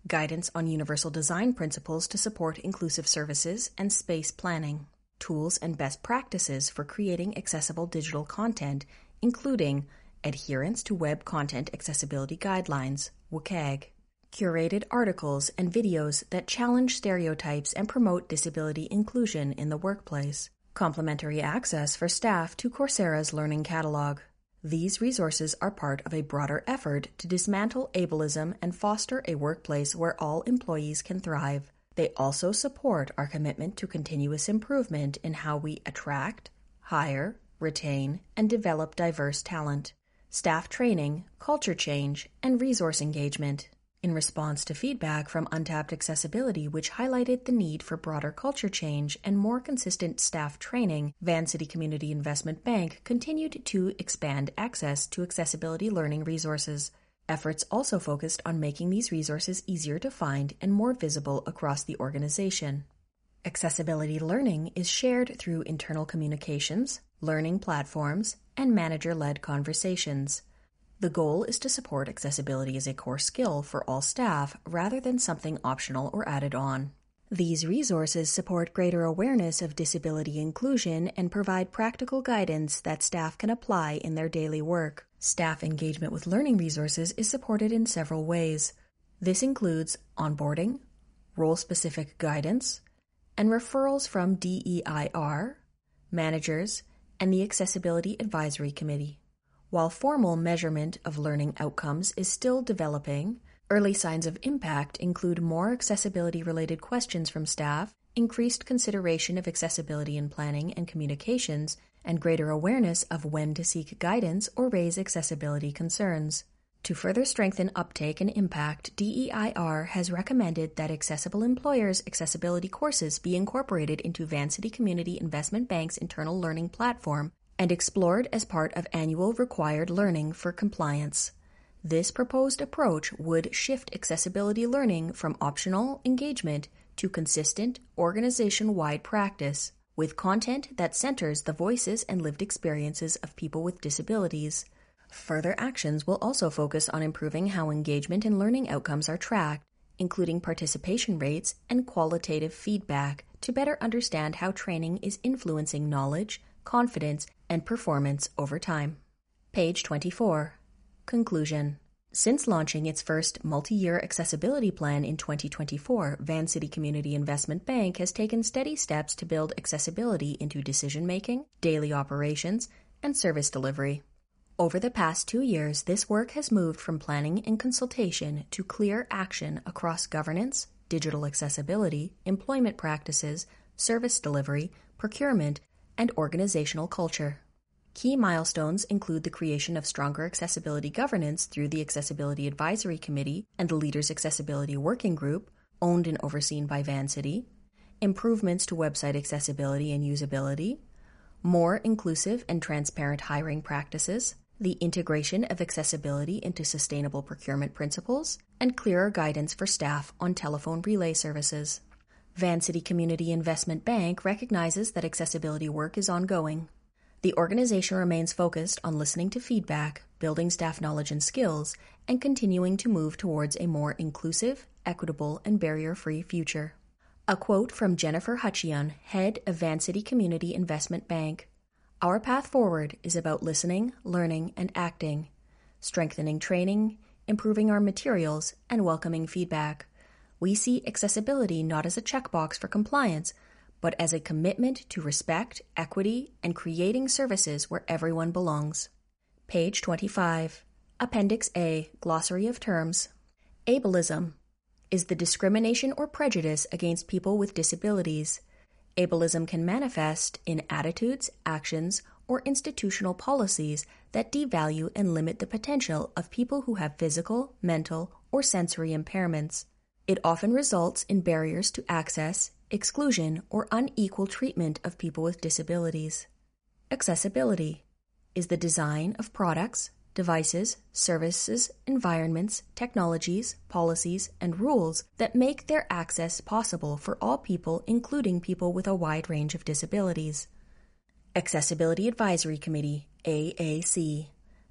guidance on universal design principles to support inclusive services and space planning, tools and best practices for creating accessible digital content, including adherence to Web Content Accessibility Guidelines, W C A G, curated articles and videos that challenge stereotypes and promote disability inclusion in the workplace, complimentary access for staff to Coursera's Learning Catalog. These resources are part of a broader effort to dismantle ableism and foster a workplace where all employees can thrive. They also support our commitment to continuous improvement in how we attract, hire, retain, and develop diverse talent, staff training, culture change, and resource engagement. In response to feedback from Untapped Accessibility, which highlighted the need for broader culture change and more consistent staff training, Vancity Community Investment Bank continued to expand access to accessibility learning resources. Efforts also focused on making these resources easier to find and more visible across the organization. Accessibility learning is shared through internal communications, learning platforms, and manager-led conversations. The goal is to support accessibility as a core skill for all staff rather than something optional or added on. These resources support greater awareness of disability inclusion and provide practical guidance that staff can apply in their daily work. Staff engagement with learning resources is supported in several ways. This includes onboarding, role-specific guidance, and referrals from D E I R, managers, and the Accessibility Advisory Committee. While formal measurement of learning outcomes is still developing, early signs of impact include more accessibility-related questions from staff, increased consideration of accessibility in planning and communications, and greater awareness of when to seek guidance or raise accessibility concerns. To further strengthen uptake and impact, D E I R has recommended that accessible employers' accessibility courses be incorporated into Vancity Community Investment Bank's internal learning platform and explored as part of annual required learning for compliance. This proposed approach would shift accessibility learning from optional engagement to consistent, organization-wide practice, with content that centers the voices and lived experiences of people with disabilities. Further actions will also focus on improving how engagement and learning outcomes are tracked, including participation rates and qualitative feedback, to better understand how training is influencing knowledge, confidence, and performance over time. Page twenty-four. Conclusion. Since launching its first multi-year accessibility plan in twenty twenty-four, Vancity Community Investment Bank has taken steady steps to build accessibility into decision-making, daily operations, and service delivery. Over the past two years, this work has moved from planning and consultation to clear action across governance, digital accessibility, employment practices, service delivery, procurement, and organizational culture. Key milestones include the creation of stronger accessibility governance through the Accessibility Advisory Committee and the Leaders Accessibility Working Group, owned and overseen by Vancity, improvements to website accessibility and usability, more inclusive and transparent hiring practices, the integration of accessibility into sustainable procurement principles, and clearer guidance for staff on telephone relay services. Vancity Community Investment Bank recognizes that accessibility work is ongoing. The organization remains focused on listening to feedback, building staff knowledge and skills, and continuing to move towards a more inclusive, equitable, and barrier-free future. A quote from Jennifer Hutchion, head of Vancity Community Investment Bank. Our path forward is about listening, learning, and acting, strengthening training, improving our materials, and welcoming feedback. We see accessibility not as a checkbox for compliance, but as a commitment to respect, equity, and creating services where everyone belongs. Page twenty-five. Appendix A, Glossary of Terms. Ableism is the discrimination or prejudice against people with disabilities. Ableism can manifest in attitudes, actions, or institutional policies that devalue and limit the potential of people who have physical, mental, or sensory impairments. It often results in barriers to access, exclusion, or unequal treatment of people with disabilities. Accessibility is the design of products, devices, services, environments, technologies, policies, and rules that make their access possible for all people, including people with a wide range of disabilities. Accessibility Advisory Committee, A A C.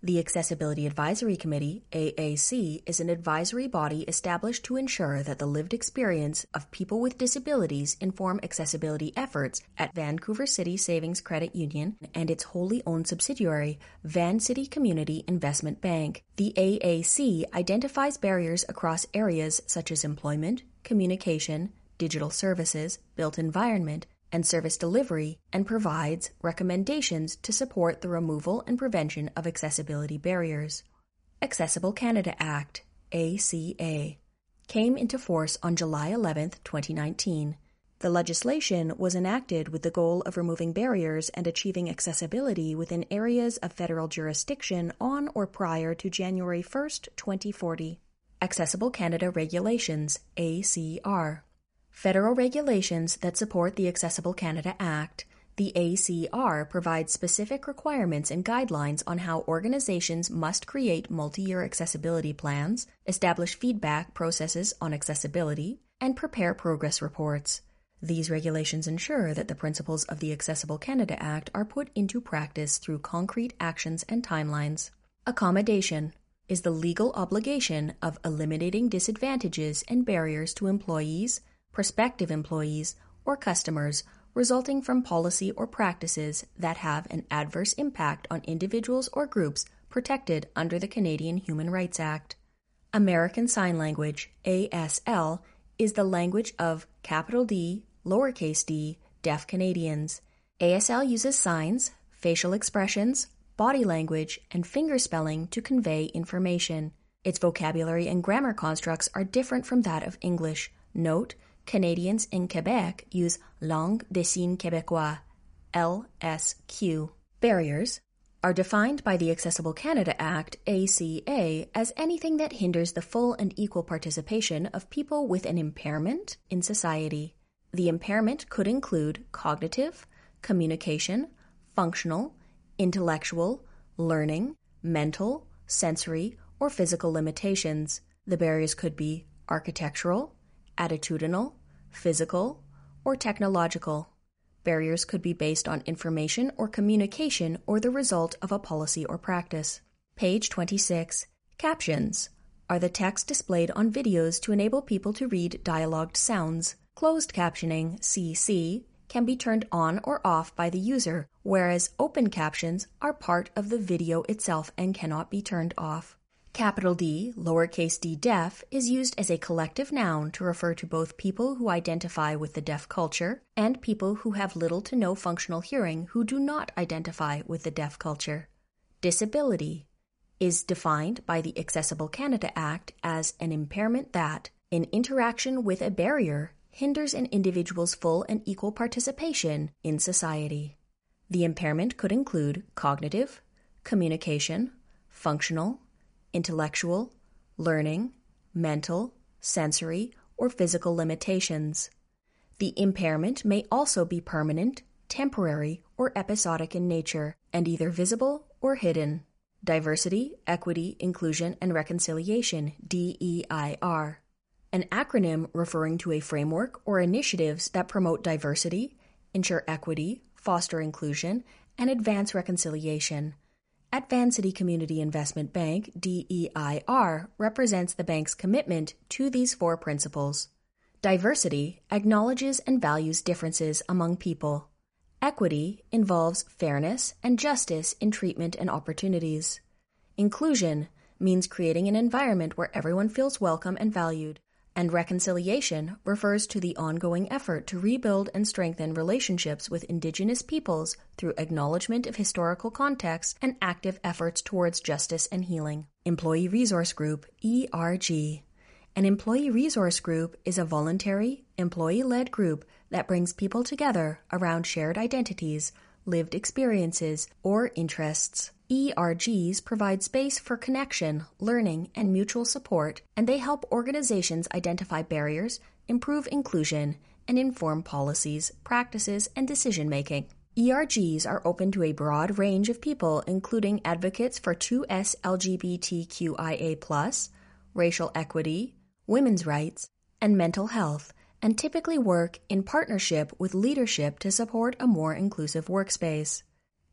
The Accessibility Advisory Committee, A A C, is an advisory body established to ensure that the lived experience of people with disabilities inform accessibility efforts at Vancouver City Savings Credit Union and its wholly owned subsidiary, Vancity Community Investment Bank. The A A C identifies barriers across areas such as employment, communication, digital services, built environment, and service delivery, and provides recommendations to support the removal and prevention of accessibility barriers. Accessible Canada Act, A C A, came into force on July eleventh, twenty nineteen. The legislation was enacted with the goal of removing barriers and achieving accessibility within areas of federal jurisdiction on or prior to January first, twenty forty. Accessible Canada Regulations, A C R. Federal regulations that support the Accessible Canada Act. The A C R provides specific requirements and guidelines on how organizations must create multi-year accessibility plans, establish feedback processes on accessibility, and prepare progress reports. These regulations ensure that the principles of the Accessible Canada Act are put into practice through concrete actions and timelines. Accommodation is the legal obligation of eliminating disadvantages and barriers to employees, prospective employees, or customers resulting from policy or practices that have an adverse impact on individuals or groups protected under the Canadian Human Rights Act. American Sign Language, A S L, is the language of capital D, lowercase d, deaf Canadians. A S L uses signs, facial expressions, body language, and finger spelling to convey information. Its vocabulary and grammar constructs are different from that of English. Note, Canadians in Quebec use Langue des Signes Québécois, L S Q. Barriers are defined by the Accessible Canada Act, A C A, as anything that hinders the full and equal participation of people with an impairment in society. The impairment could include cognitive, communication, functional, intellectual, learning, mental, sensory, or physical limitations. The barriers could be architectural, attitudinal, physical, or technological. Barriers could be based on information or communication or the result of a policy or practice. Page twenty-six. Captions are the text displayed on videos to enable people to read dialogued sounds. Closed captioning, C C, can be turned on or off by the user, whereas open captions are part of the video itself and cannot be turned off. Capital D, lowercase d deaf is used as a collective noun to refer to both people who identify with the deaf culture and people who have little to no functional hearing who do not identify with the deaf culture. Disability is defined by the Accessible Canada Act as an impairment that, in interaction with a barrier, hinders an individual's full and equal participation in society. The impairment could include cognitive, communication, functional, intellectual, learning, mental, sensory, or physical limitations. The impairment may also be permanent, temporary, or episodic in nature, and either visible or hidden. Diversity, Equity, Inclusion, and Reconciliation, D E I R. An acronym referring to a framework or initiatives that promote diversity, ensure equity, foster inclusion, and advance reconciliation. At Vancity Community Investment Bank, D E I R represents the bank's commitment to these four principles. Diversity acknowledges and values differences among people. Equity involves fairness and justice in treatment and opportunities. Inclusion means creating an environment where everyone feels welcome and valued. And reconciliation refers to the ongoing effort to rebuild and strengthen relationships with Indigenous peoples through acknowledgement of historical context and active efforts towards justice and healing. Employee Resource Group, E R G. An employee resource group is a voluntary, employee-led group that brings people together around shared identities, lived experiences, or interests. E R Gs provide space for connection, learning, and mutual support, and they help organizations identify barriers, improve inclusion, and inform policies, practices, and decision-making. E R Gs are open to a broad range of people, including advocates for two S L G B T Q I A plus, racial equity, women's rights, and mental health, and typically work in partnership with leadership to support a more inclusive workspace.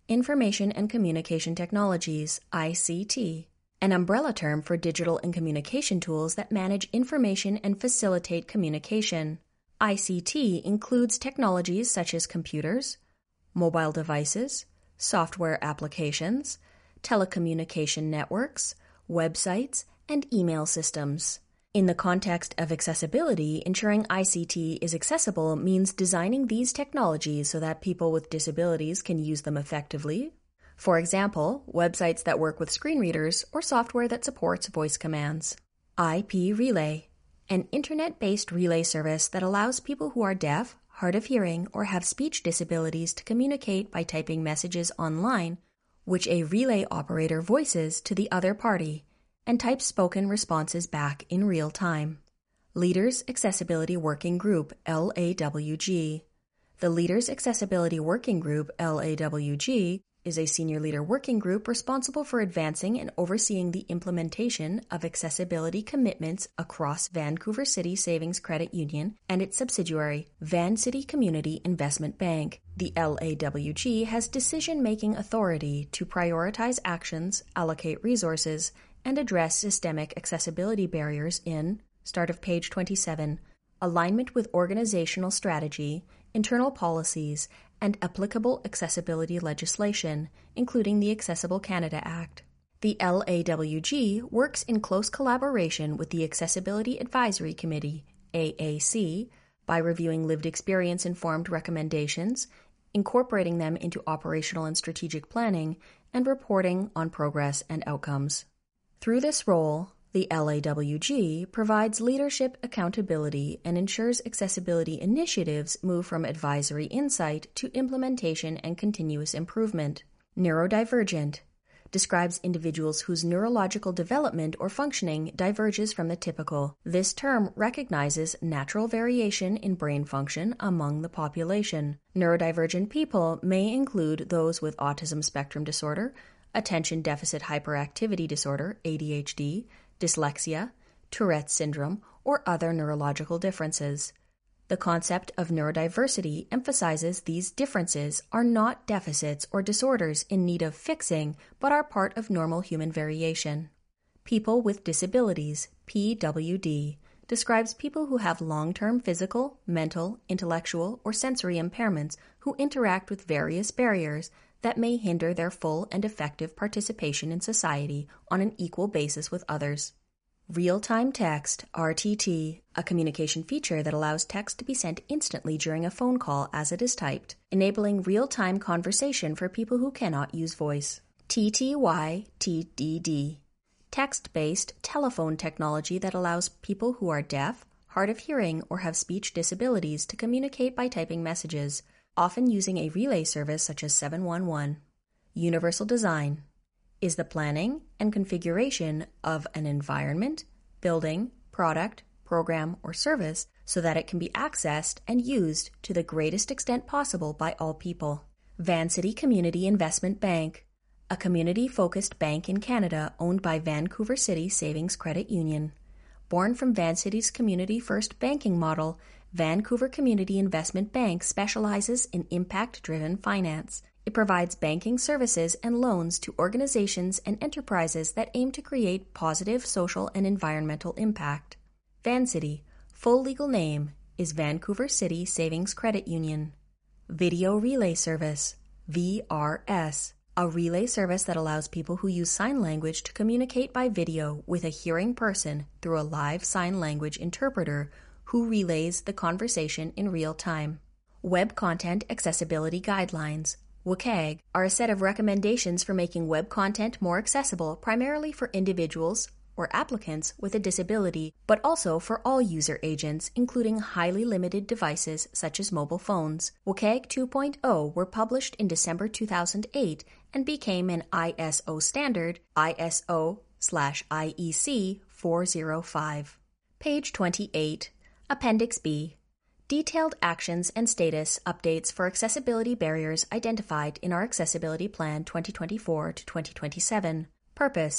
Information and Communication Technologies, I C T, an umbrella term for digital and communication tools that manage information and facilitate communication. I C T includes technologies such as computers, mobile devices, software applications, telecommunication networks, websites, and email systems. In the context of accessibility, ensuring I C T is accessible means designing these technologies so that people with disabilities can use them effectively. For example, websites that work with screen readers or software that supports voice commands. I P Relay, an internet-based relay service that allows people who are deaf, hard of hearing, or have speech disabilities to communicate by typing messages online, which a relay operator voices to the other party, and types spoken responses back in real time. Leaders Accessibility Working Group, L A W G. The Leaders Accessibility Working Group, L A W G, is a senior leader working group responsible for advancing and overseeing the implementation of accessibility commitments across Vancouver City Savings Credit Union and its subsidiary, Vancity Community Investment Bank. The L A W G has decision-making authority to prioritize actions, allocate resources, and address systemic accessibility barriers in, start of page twenty-seven, alignment with organizational strategy, internal policies, and applicable accessibility legislation, including the Accessible Canada Act. The L A W G works in close collaboration with the Accessibility Advisory Committee, A A C, by reviewing lived experience-informed recommendations, incorporating them into operational and strategic planning, and reporting on progress and outcomes. Through this role, the L A W G provides leadership accountability and ensures accessibility initiatives move from advisory insight to implementation and continuous improvement. Neurodivergent describes individuals whose neurological development or functioning diverges from the typical. This term recognizes natural variation in brain function among the population. Neurodivergent people may include those with autism spectrum disorder, attention deficit hyperactivity disorder, A D H D, dyslexia, Tourette's syndrome, or other neurological differences. The concept of neurodiversity emphasizes these differences are not deficits or disorders in need of fixing, but are part of normal human variation. People with disabilities, P W D, describes people who have long-term physical, mental, intellectual, or sensory impairments who interact with various barriers that may hinder their full and effective participation in society on an equal basis with others. Real-time text, R T T, a communication feature that allows text to be sent instantly during a phone call as it is typed, enabling real-time conversation for people who cannot use voice. T T Y T D D, text-based telephone technology that allows people who are deaf, hard of hearing, or have speech disabilities to communicate by typing messages, often using a relay service such as seven one one. Universal design is the planning and configuration of an environment, building, product, program, or service so that it can be accessed and used to the greatest extent possible by all people. Vancity Community Investment Bank, a community-focused bank in Canada owned by Vancouver City Savings Credit Union. Born from Vancity's community-first banking model, Vancouver Community Investment Bank specializes in impact-driven finance. It provides banking services and loans to organizations and enterprises that aim to create positive social and environmental impact. Vancity, full legal name, is Vancouver City Savings Credit Union. Video Relay Service, V R S, a relay service that allows people who use sign language to communicate by video with a hearing person through a live sign language interpreter who relays the conversation in real time. Web Content Accessibility Guidelines, W C A G, are a set of recommendations for making web content more accessible primarily for individuals or applicants with a disability, but also for all user agents, including highly limited devices such as mobile phones. W C A G two point oh were published in December two thousand eight and became an I S O standard, I S O slash I E C four oh five. Page twenty-eight. Appendix B. Detailed actions and status updates for accessibility barriers identified in our Accessibility Plan twenty twenty-four to twenty twenty-seven. Purpose: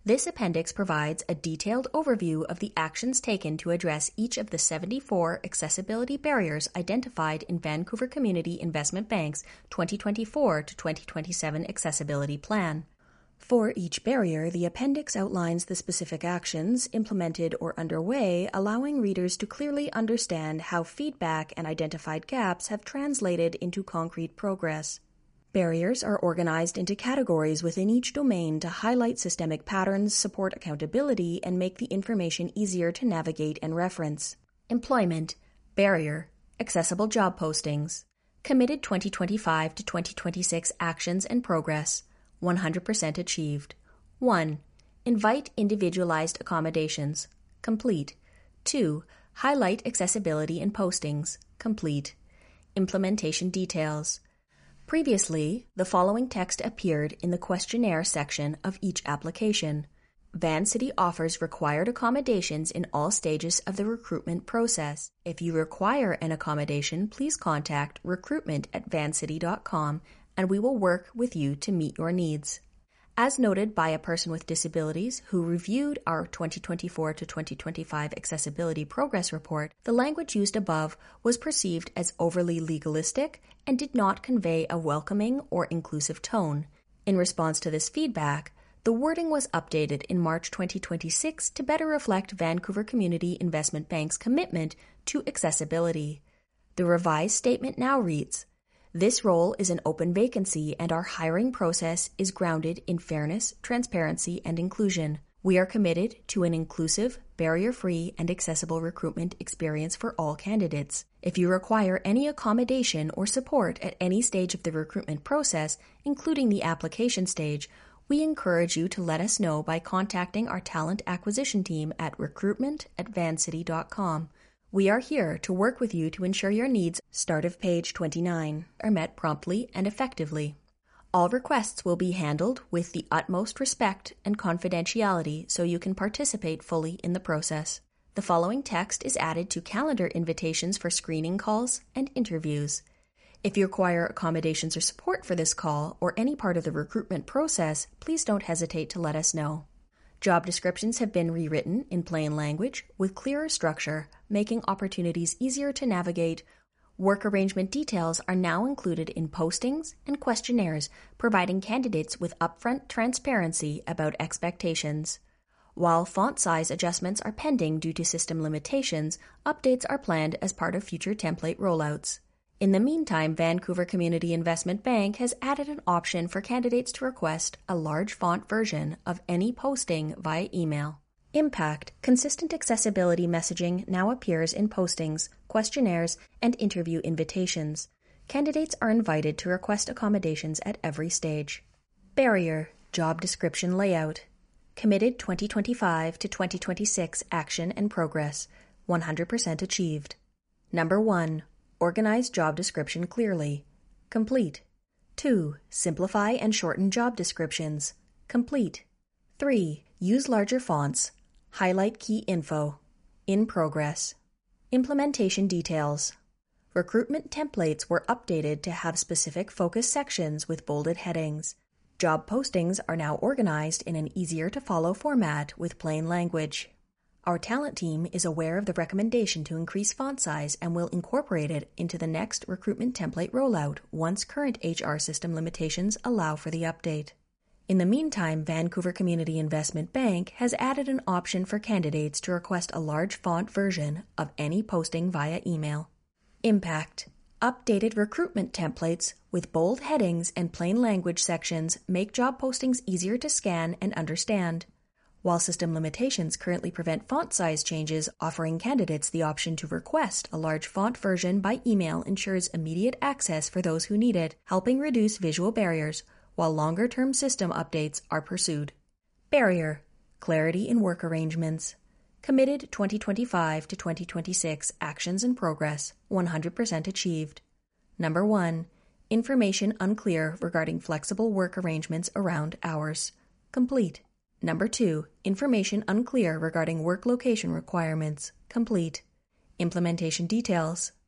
This appendix provides a detailed overview of the actions taken to address each of the seventy-four accessibility barriers identified in Vancouver Community Investment Bank's twenty twenty-four to twenty twenty-seven Accessibility Plan. For each barrier, the appendix outlines the specific actions implemented or underway, allowing readers to clearly understand how feedback and identified gaps have translated into concrete progress. Barriers are organized into categories within each domain to highlight systemic patterns, support accountability, and make the information easier to navigate and reference. Employment, barrier, accessible job postings, committed twenty twenty-five to twenty twenty-six actions and progress, one hundred percent achieved. one. Invite individualized accommodations, complete. two. Highlight accessibility in postings, complete. Implementation details. Previously, the following text appeared in the questionnaire section of each application. Vancity offers required accommodations in all stages of the recruitment process. If you require an accommodation, please contact recruitment at vancity dot com and we will work with you to meet your needs. As noted by a person with disabilities who reviewed our twenty twenty-four to twenty twenty-five Accessibility Progress Report, the language used above was perceived as overly legalistic and did not convey a welcoming or inclusive tone. In response to this feedback, the wording was updated in March twenty twenty-six to better reflect Vancouver Community Investment Bank's commitment to accessibility. The revised statement now reads, "This role is an open vacancy and our hiring process is grounded in fairness, transparency, and inclusion. We are committed to an inclusive, barrier-free, and accessible recruitment experience for all candidates. If you require any accommodation or support at any stage of the recruitment process, including the application stage, we encourage you to let us know by contacting our talent acquisition team at recruitment at vancity dot com. We are here to work with you to ensure your needs, start of page twenty-nine, are met promptly and effectively. All requests will be handled with the utmost respect and confidentiality so you can participate fully in the process. The following text is added to calendar invitations for screening calls and interviews. If you require accommodations or support for this call or any part of the recruitment process, please don't hesitate to let us know. Job descriptions have been rewritten in plain language with clearer structure, making opportunities easier to navigate. Work arrangement details are now included in postings and questionnaires, providing candidates with upfront transparency about expectations. While font size adjustments are pending due to system limitations, updates are planned as part of future template rollouts. In the meantime, Vancouver Community Investment Bank has added an option for candidates to request a large font version of any posting via email. Impact: consistent accessibility messaging now appears in postings, questionnaires, and interview invitations. Candidates are invited to request accommodations at every stage. Barrier: job description layout. Committed twenty twenty-five to twenty twenty-six action and progress. one hundred percent achieved. Number one. Organize job description clearly. Complete. two. Simplify and shorten job descriptions. Complete. three. Use larger fonts. Highlight key info. In progress. Implementation details. Recruitment templates were updated to have specific focus sections with bolded headings. Job postings are now organized in an easier-to-follow format with plain language. Our talent team is aware of the recommendation to increase font size and will incorporate it into the next recruitment template rollout once current H R system limitations allow for the update. In the meantime, Vancouver Community Investment Bank has added an option for candidates to request a large font version of any posting via email. Impact: updated recruitment templates with bold headings and plain language sections make job postings easier to scan and understand. While system limitations currently prevent font size changes, offering candidates the option to request a large font version by email ensures immediate access for those who need it, helping reduce visual barriers, while longer-term system updates are pursued. Barrier: clarity in work arrangements. Committed twenty twenty-five to twenty twenty-six actions in progress, one hundred percent achieved. Number one. Information unclear regarding flexible work arrangements around hours. Complete. Number two. Information unclear regarding work location requirements. Complete. Implementation details.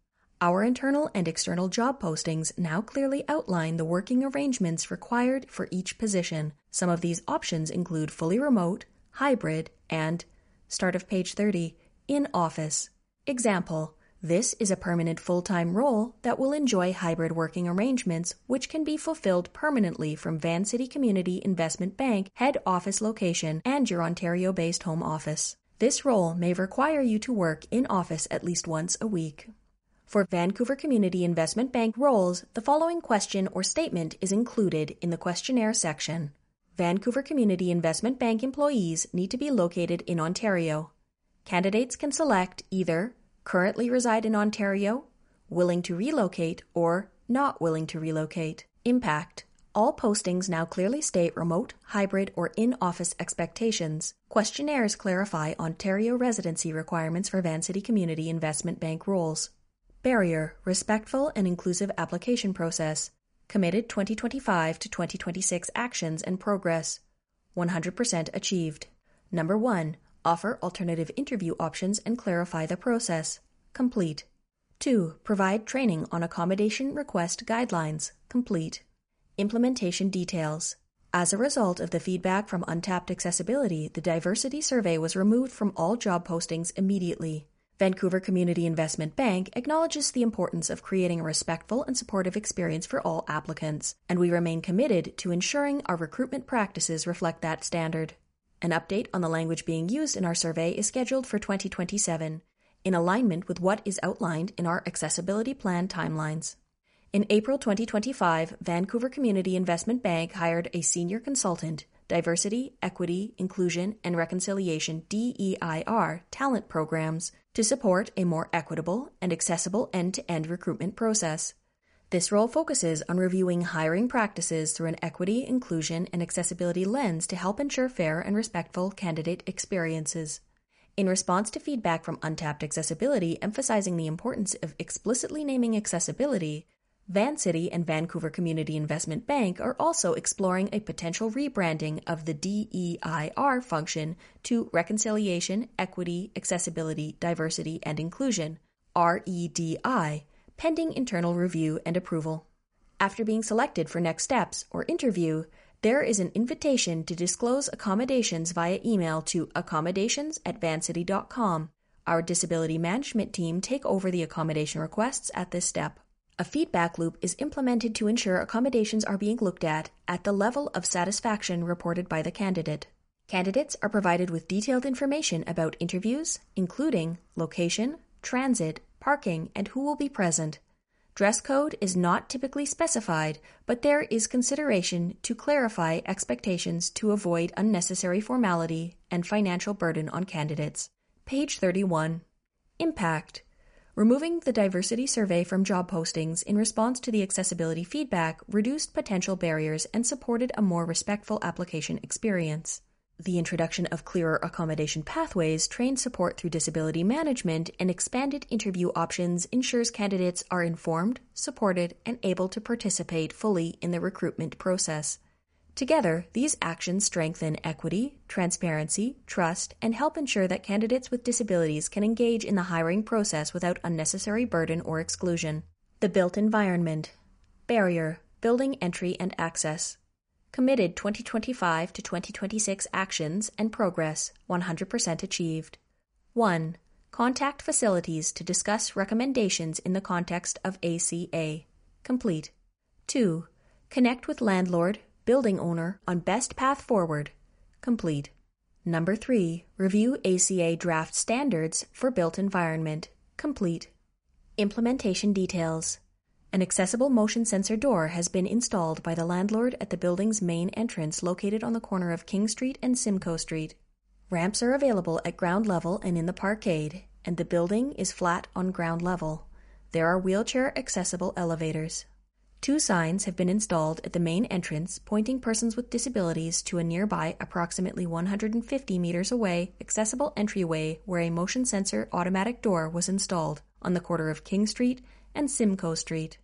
Our internal and external job postings now clearly outline the working arrangements required for each position. Some of these options include fully remote, hybrid, and, start of page thirty, in office. Example, this is a permanent full-time role that will enjoy hybrid working arrangements which can be fulfilled permanently from Vancity Community Investment Bank head office location and your Ontario-based home office. This role may require you to work in office at least once a week. For Vancouver Community Investment Bank roles, the following question or statement is included in the questionnaire section. Vancouver Community Investment Bank employees need to be located in Ontario. Candidates can select either currently reside in Ontario, willing to relocate, or not willing to relocate. Impact. All postings now clearly state remote, hybrid, or in-office expectations. Questionnaires clarify Ontario residency requirements for Vancity Community Investment Bank roles. Barrier. Respectful and inclusive application process. Committed twenty twenty-five to twenty twenty-six actions and progress. one hundred percent achieved. Number one. Offer alternative interview options and clarify the process. Complete. two. Provide training on accommodation request guidelines. Complete. Implementation details. As a result of the feedback from Untapped Accessibility, the diversity survey was removed from all job postings immediately. Vancouver Community Investment Bank acknowledges the importance of creating a respectful and supportive experience for all applicants, and we remain committed to ensuring our recruitment practices reflect that standard. An update on the language being used in our survey is scheduled for twenty twenty-seven, in alignment with what is outlined in our accessibility plan timelines. In April twenty twenty-five, Vancouver Community Investment Bank hired a senior consultant, Diversity, Equity, Inclusion, and Reconciliation D E I R talent programs, to support a more equitable and accessible end-to-end recruitment process. This role focuses on reviewing hiring practices through an equity, inclusion, and accessibility lens to help ensure fair and respectful candidate experiences. In response to feedback from Untapped Accessibility emphasizing the importance of explicitly naming accessibility, Vancity and Vancouver Community Investment Bank are also exploring a potential rebranding of the D E I R function to Reconciliation, Equity, Accessibility, Diversity, and Inclusion, R E D I, pending internal review and approval. After being selected for next steps or interview, there is an invitation to disclose accommodations via email to accommodations at vancity dot com. Our disability management team take over the accommodation requests at this step. A feedback loop is implemented to ensure accommodations are being looked at at the level of satisfaction reported by the candidate. Candidates are provided with detailed information about interviews, including location, transit, parking, and who will be present. Dress code is not typically specified, but there is consideration to clarify expectations to avoid unnecessary formality and financial burden on candidates. Page thirty-one. Impact. Removing the diversity survey from job postings in response to the accessibility feedback reduced potential barriers and supported a more respectful application experience. The introduction of clearer accommodation pathways, trained support through disability management, and expanded interview options ensures candidates are informed, supported, and able to participate fully in the recruitment process. Together, these actions strengthen equity, transparency, trust, and help ensure that candidates with disabilities can engage in the hiring process without unnecessary burden or exclusion. The built environment. Barrier, building entry and access. Committed twenty twenty-five to twenty twenty-six actions and progress, one hundred percent achieved. one. Contact facilities to discuss recommendations in the context of A C A. Complete. two. Connect with landlord, building owner on best path forward. Complete. Number three. Review A C A draft standards for built environment. Complete. Implementation details. An accessible motion sensor door has been installed by the landlord at the building's main entrance located on the corner of King Street and Simcoe Street. Ramps are available at ground level and in the parkade, and the building is flat on ground level. There are wheelchair-accessible elevators. Two signs have been installed at the main entrance pointing persons with disabilities to a nearby, approximately one hundred fifty meters away, accessible entryway where a motion sensor automatic door was installed on the corner of King Street and Simcoe Street.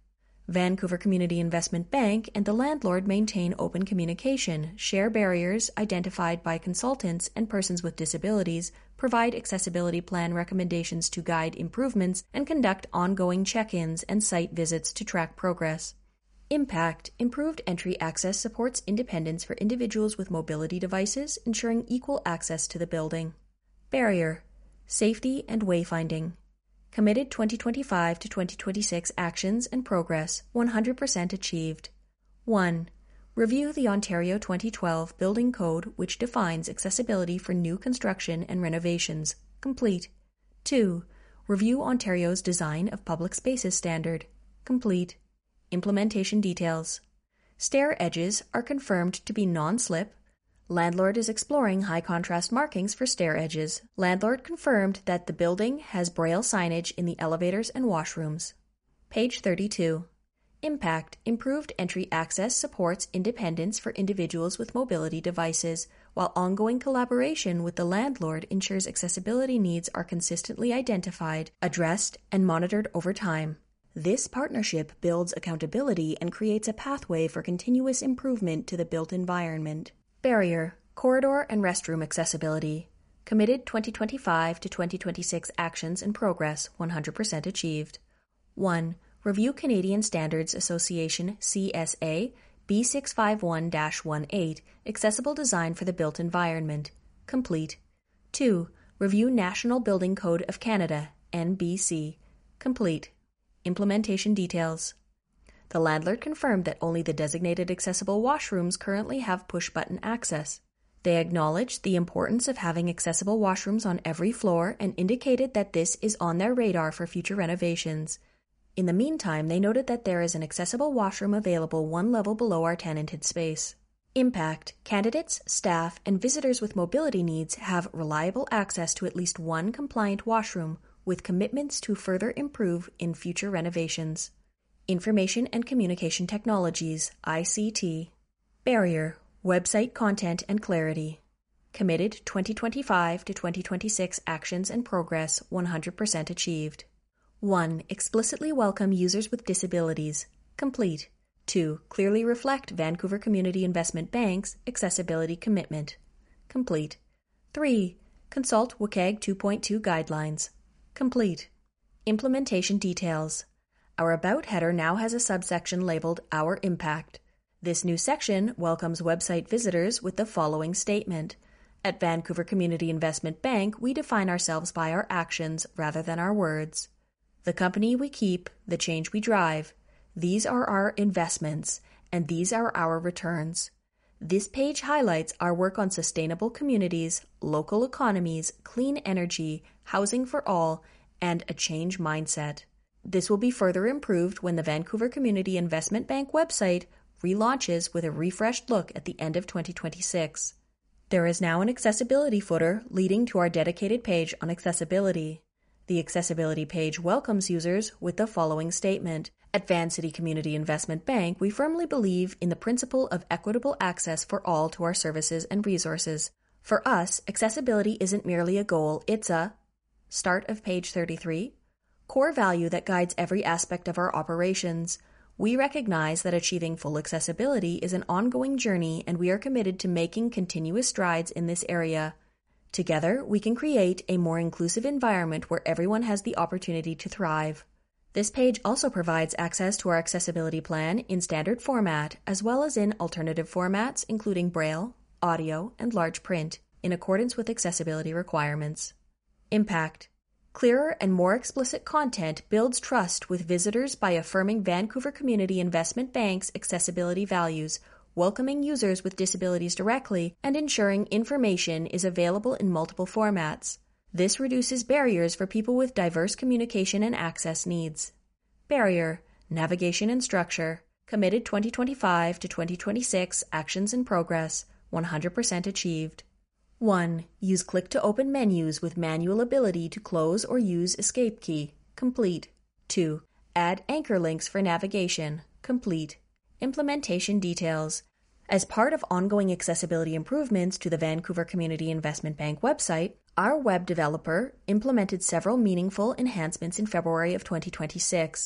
Vancouver Community Investment Bank and the landlord maintain open communication, share barriers identified by consultants and persons with disabilities, provide accessibility plan recommendations to guide improvements, and conduct ongoing check-ins and site visits to track progress. Impact: improved entry access supports independence for individuals with mobility devices, ensuring equal access to the building. Barrier: safety and wayfinding. Committed twenty twenty-five to twenty twenty-six actions and progress, one hundred percent achieved. one. Review the Ontario twenty twelve Building Code, which defines accessibility for new construction and renovations. Complete. two. Review Ontario's Design of Public Spaces Standard. Complete. Implementation details. Stair edges are confirmed to be non-slip. Landlord is exploring high-contrast markings for stair edges. Landlord confirmed that the building has braille signage in the elevators and washrooms. Page thirty-two. Impact: improved entry access supports independence for individuals with mobility devices, while ongoing collaboration with the landlord ensures accessibility needs are consistently identified, addressed, and monitored over time. This partnership builds accountability and creates a pathway for continuous improvement to the built environment. Barrier: corridor and restroom accessibility. Committed twenty twenty-five to twenty twenty-six actions and progress, one hundred percent achieved. one. Review Canadian Standards Association C S A B six five one dash eighteen Accessible Design for the Built Environment. Complete. two. Review National Building Code of Canada N B C. Complete. Implementation details. The landlord confirmed that only the designated accessible washrooms currently have push-button access. They acknowledged the importance of having accessible washrooms on every floor and indicated that this is on their radar for future renovations. In the meantime, they noted that there is an accessible washroom available one level below our tenanted space. Impact: candidates, staff, and visitors with mobility needs have reliable access to at least one compliant washroom, with commitments to further improve in future renovations. Information and Communication Technologies, I C T. Barrier: website content and clarity. Committed twenty twenty-five to twenty twenty-six actions and progress, one hundred percent achieved. one. Explicitly welcome users with disabilities. Complete. two. Clearly reflect Vancouver Community Investment Bank's accessibility commitment. Complete. three. Consult W C A G two point two guidelines. Complete. Implementation details. Our About header now has a subsection labeled Our Impact. This new section welcomes website visitors with the following statement. At Vancouver Community Investment Bank, we define ourselves by our actions rather than our words. The company we keep, the change we drive. These are our investments, and these are our returns. This page highlights our work on sustainable communities, local economies, clean energy, housing for all, and a change mindset. This will be further improved when the Vancouver Community Investment Bank website relaunches with a refreshed look at the end of twenty twenty-six. There is now an accessibility footer leading to our dedicated page on accessibility. The accessibility page welcomes users with the following statement. At Vancity Community Investment Bank, we firmly believe in the principle of equitable access for all to our services and resources. For us, accessibility isn't merely a goal, it's a start of page thirty-three. Core value that guides every aspect of our operations. We recognize that achieving full accessibility is an ongoing journey, and we are committed to making continuous strides in this area. Together, we can create a more inclusive environment where everyone has the opportunity to thrive. This page also provides access to our accessibility plan in standard format, as well as in alternative formats, including Braille, audio, and large print, in accordance with accessibility requirements. Impact. Clearer and more explicit content builds trust with visitors by affirming Vancouver Community Investment Bank's accessibility values, welcoming users with disabilities directly, and ensuring information is available in multiple formats. This reduces barriers for people with diverse communication and access needs. Barrier: navigation and structure. Committed twenty twenty-five to twenty twenty-six actions in progress, one hundred percent achieved. one. Use click-to-open menus with manual ability to close or use escape key. Complete. two. Add anchor links for navigation. Complete. Implementation details. As part of ongoing accessibility improvements to the Vancouver Community Investment Bank website, our web developer implemented several meaningful enhancements in February of twenty twenty-six.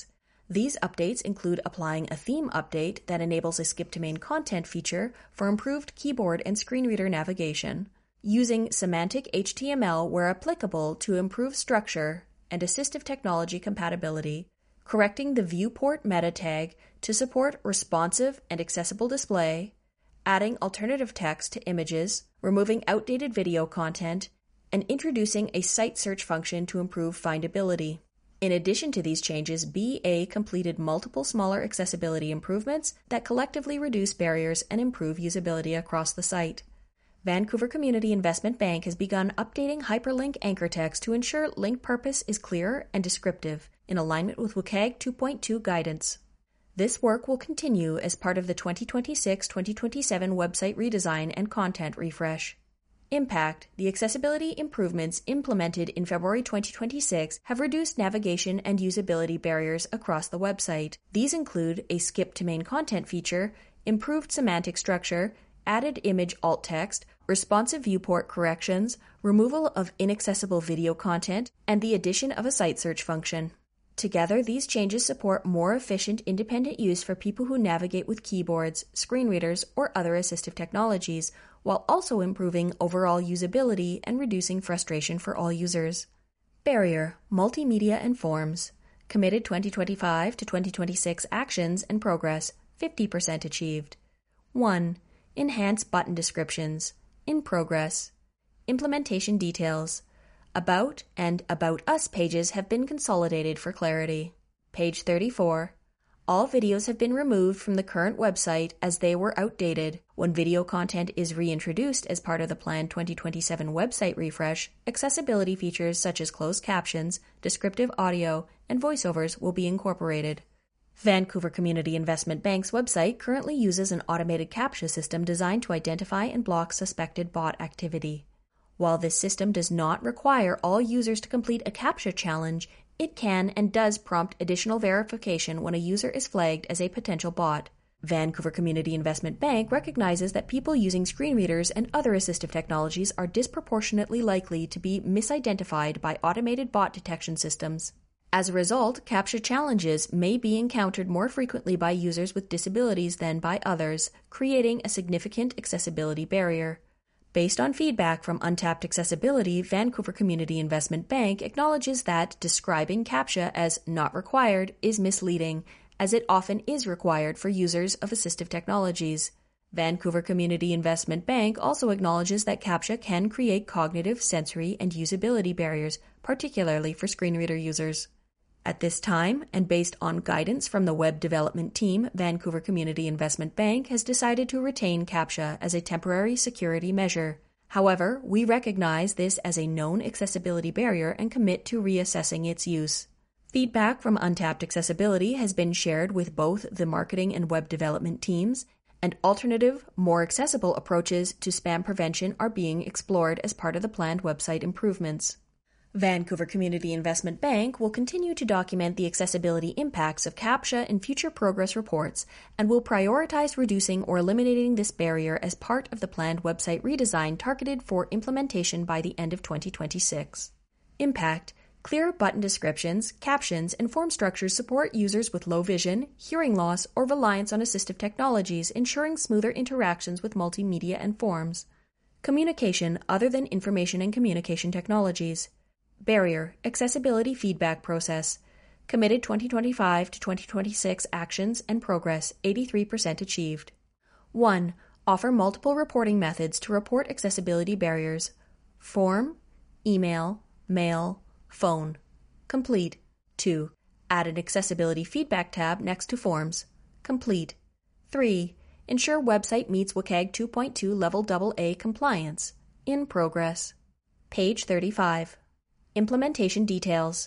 These updates include applying a theme update that enables a skip to main content feature for improved keyboard and screen reader navigation, using semantic H T M L where applicable to improve structure and assistive technology compatibility, correcting the viewport meta tag to support responsive and accessible display, adding alternative text to images, removing outdated video content, and introducing a site search function to improve findability. In addition to these changes, B A completed multiple smaller accessibility improvements that collectively reduce barriers and improve usability across the site. Vancouver Community Investment Bank has begun updating hyperlink anchor text to ensure link purpose is clear and descriptive, in alignment with WCAG two point two guidance. This work will continue as part of the twenty twenty-six twenty twenty-seven website redesign and content refresh. Impact: the accessibility improvements implemented in February twenty twenty-six have reduced navigation and usability barriers across the website. These include a skip to main content feature, improved semantic structure, added image alt text, responsive viewport corrections, removal of inaccessible video content, and the addition of a site search function. Together, these changes support more efficient independent use for people who navigate with keyboards, screen readers, or other assistive technologies, while also improving overall usability and reducing frustration for all users. Barrier: multimedia and forms. Committed twenty twenty-five to twenty twenty-six actions and progress, fifty percent achieved. one. Enhance button descriptions. In progress. Implementation details. About and About Us pages have been consolidated for clarity. Page thirty-four. All videos have been removed from the current website as they were outdated. When video content is reintroduced as part of the planned twenty twenty-seven website refresh, accessibility features such as closed captions, descriptive audio, and voiceovers will be incorporated. Vancouver Community Investment Bank's website currently uses an automated CAPTCHA system designed to identify and block suspected bot activity. While this system does not require all users to complete a CAPTCHA challenge, it can and does prompt additional verification when a user is flagged as a potential bot. Vancouver Community Investment Bank recognizes that people using screen readers and other assistive technologies are disproportionately likely to be misidentified by automated bot detection systems. As a result, CAPTCHA challenges may be encountered more frequently by users with disabilities than by others, creating a significant accessibility barrier. Based on feedback from Untapped Accessibility, Vancouver Community Investment Bank acknowledges that describing CAPTCHA as not required is misleading, as it often is required for users of assistive technologies. Vancouver Community Investment Bank also acknowledges that CAPTCHA can create cognitive, sensory, and usability barriers, particularly for screen reader users. At this time, and based on guidance from the web development team, Vancouver Community Investment Bank has decided to retain CAPTCHA as a temporary security measure. However, we recognize this as a known accessibility barrier and commit to reassessing its use. Feedback from Untapped Accessibility has been shared with both the marketing and web development teams, and alternative, more accessible approaches to spam prevention are being explored as part of the planned website improvements. Vancouver Community Investment Bank will continue to document the accessibility impacts of CAPTCHA in future progress reports and will prioritize reducing or eliminating this barrier as part of the planned website redesign targeted for implementation by the end of twenty twenty-six. Impact: clear button descriptions, captions, and form structures support users with low vision, hearing loss, or reliance on assistive technologies, ensuring smoother interactions with multimedia and forms. Communication other than information and communication technologies. Barrier: accessibility feedback process. Committed twenty twenty-five to twenty twenty-six actions and progress, eighty-three percent achieved. one. Offer multiple reporting methods to report accessibility barriers. Form, email, mail, phone. Complete. two. Add an accessibility feedback tab next to forms. Complete. three. Ensure website meets WCAG two point two Level double A compliance. In progress. Page thirty-five. Implementation details.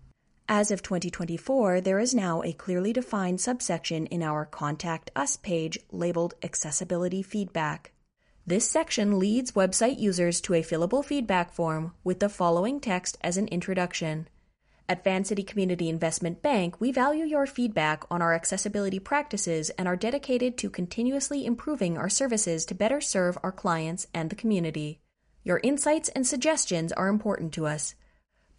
As of twenty twenty-four, there is now a clearly defined subsection in our Contact Us page labeled Accessibility Feedback. This section leads website users to a fillable feedback form with the following text as an introduction. At Vancity Community Investment Bank, we value your feedback on our accessibility practices and are dedicated to continuously improving our services to better serve our clients and the community. Your insights and suggestions are important to us.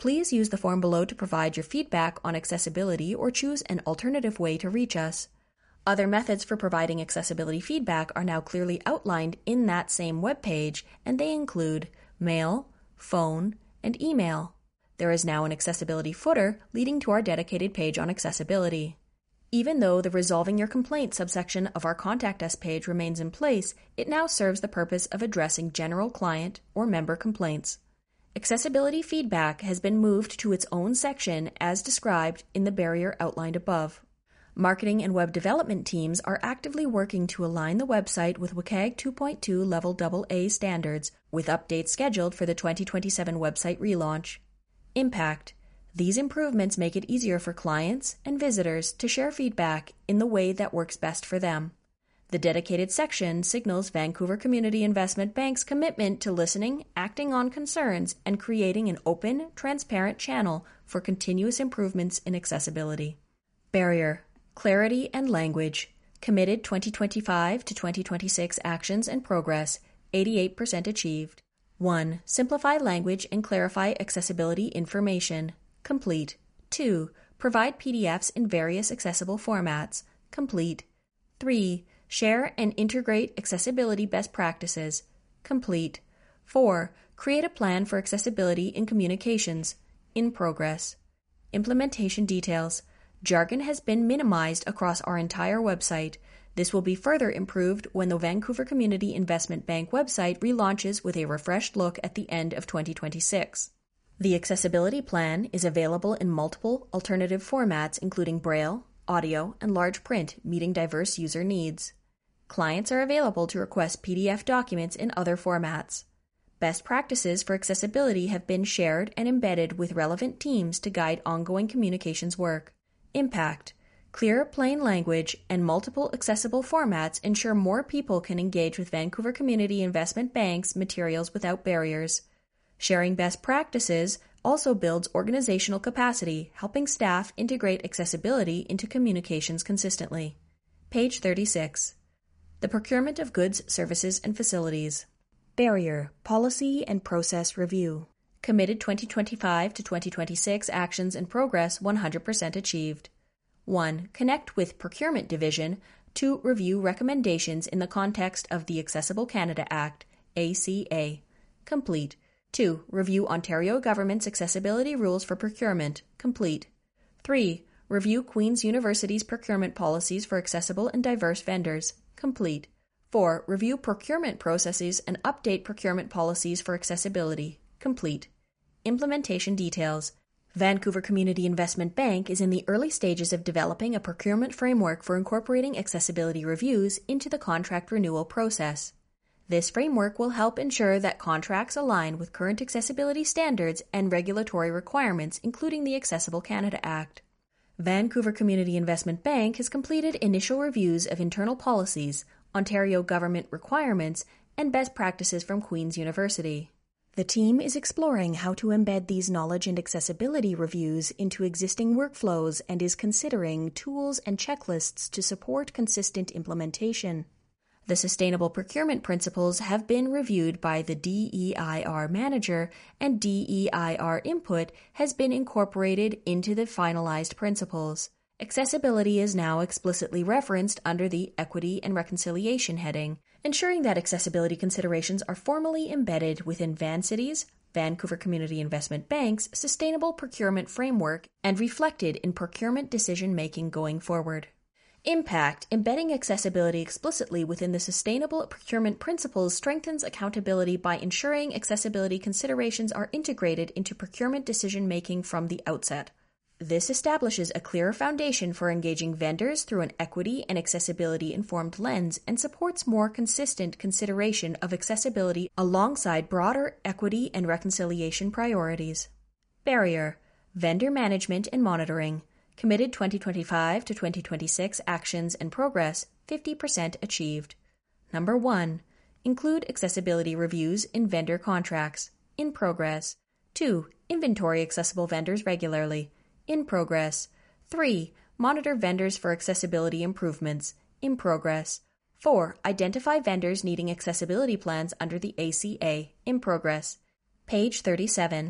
Please use the form below to provide your feedback on accessibility or choose an alternative way to reach us. Other methods for providing accessibility feedback are now clearly outlined in that same webpage, and they include mail, phone, and email. There is now an accessibility footer leading to our dedicated page on accessibility. Even though the Resolving Your Complaint subsection of our Contact Us page remains in place, it now serves the purpose of addressing general client or member complaints. Accessibility feedback has been moved to its own section as described in the barrier outlined above. Marketing and web development teams are actively working to align the website with W C A G two point two Level double A standards, with updates scheduled for the twenty twenty-seven website relaunch. Impact. These improvements make it easier for clients and visitors to share feedback in the way that works best for them. The dedicated section signals Vancouver Community Investment Bank's commitment to listening, acting on concerns, and creating an open, transparent channel for continuous improvements in accessibility. Barrier. Clarity and language. Committed twenty twenty-five to twenty twenty-six actions and progress, eighty-eight percent achieved. one. Simplify language and clarify accessibility information. Complete. two. Provide P D Fs in various accessible formats. Complete. three. Share and integrate accessibility best practices. Complete. four. Create a plan for accessibility in communications. In progress. Implementation details. Jargon has been minimized across our entire website. This will be further improved when the Vancouver Community Investment Bank website relaunches with a refreshed look at the end of twenty twenty-six. The accessibility plan is available in multiple alternative formats, including Braille, audio, and large print, meeting diverse user needs. Clients are available to request P D F documents in other formats. Best practices for accessibility have been shared and embedded with relevant teams to guide ongoing communications work. Impact. Clear, plain language and multiple accessible formats ensure more people can engage with Vancouver Community Investment Bank's materials without barriers. Sharing best practices also builds organizational capacity, helping staff integrate accessibility into communications consistently. Page thirty-six. The procurement of goods, services, and facilities. Barrier. Policy and process review. Committed twenty twenty-five to twenty twenty-six actions and progress one hundred percent achieved. one. Connect with Procurement Division to review recommendations in the context of the Accessible Canada Act, A C A. Complete. two. Review Ontario Government's accessibility rules for procurement. Complete. three. Review Queen's University's procurement policies for accessible and diverse vendors. Complete. four. Review procurement processes and update procurement policies for accessibility. Complete. Implementation details. Vancouver Community Investment Bank is in the early stages of developing a procurement framework for incorporating accessibility reviews into the contract renewal process. This framework will help ensure that contracts align with current accessibility standards and regulatory requirements, including the Accessible Canada Act. Vancouver Community Investment Bank has completed initial reviews of internal policies, Ontario government requirements, and best practices from Queen's University. The team is exploring how to embed these knowledge and accessibility reviews into existing workflows and is considering tools and checklists to support consistent implementation. The sustainable procurement principles have been reviewed by the D E I R manager, and D E I R input has been incorporated into the finalized principles. Accessibility is now explicitly referenced under the Equity and Reconciliation heading, ensuring that accessibility considerations are formally embedded within Vancity's, Vancouver Community Investment Bank's sustainable procurement framework and reflected in procurement decision-making going forward. Impact. Embedding accessibility explicitly within the sustainable procurement principles strengthens accountability by ensuring accessibility considerations are integrated into procurement decision-making from the outset. This establishes a clearer foundation for engaging vendors through an equity and accessibility-informed lens and supports more consistent consideration of accessibility alongside broader equity and reconciliation priorities. Barrier. Vendor management and monitoring. Committed twenty twenty-five to twenty twenty-six actions and progress, fifty percent achieved. Number one. Include accessibility reviews in vendor contracts. In progress. two. Inventory accessible vendors regularly. In progress. three. Monitor vendors for accessibility improvements. In progress. four. Identify vendors needing accessibility plans under the A C A. In progress. Page thirty-seven.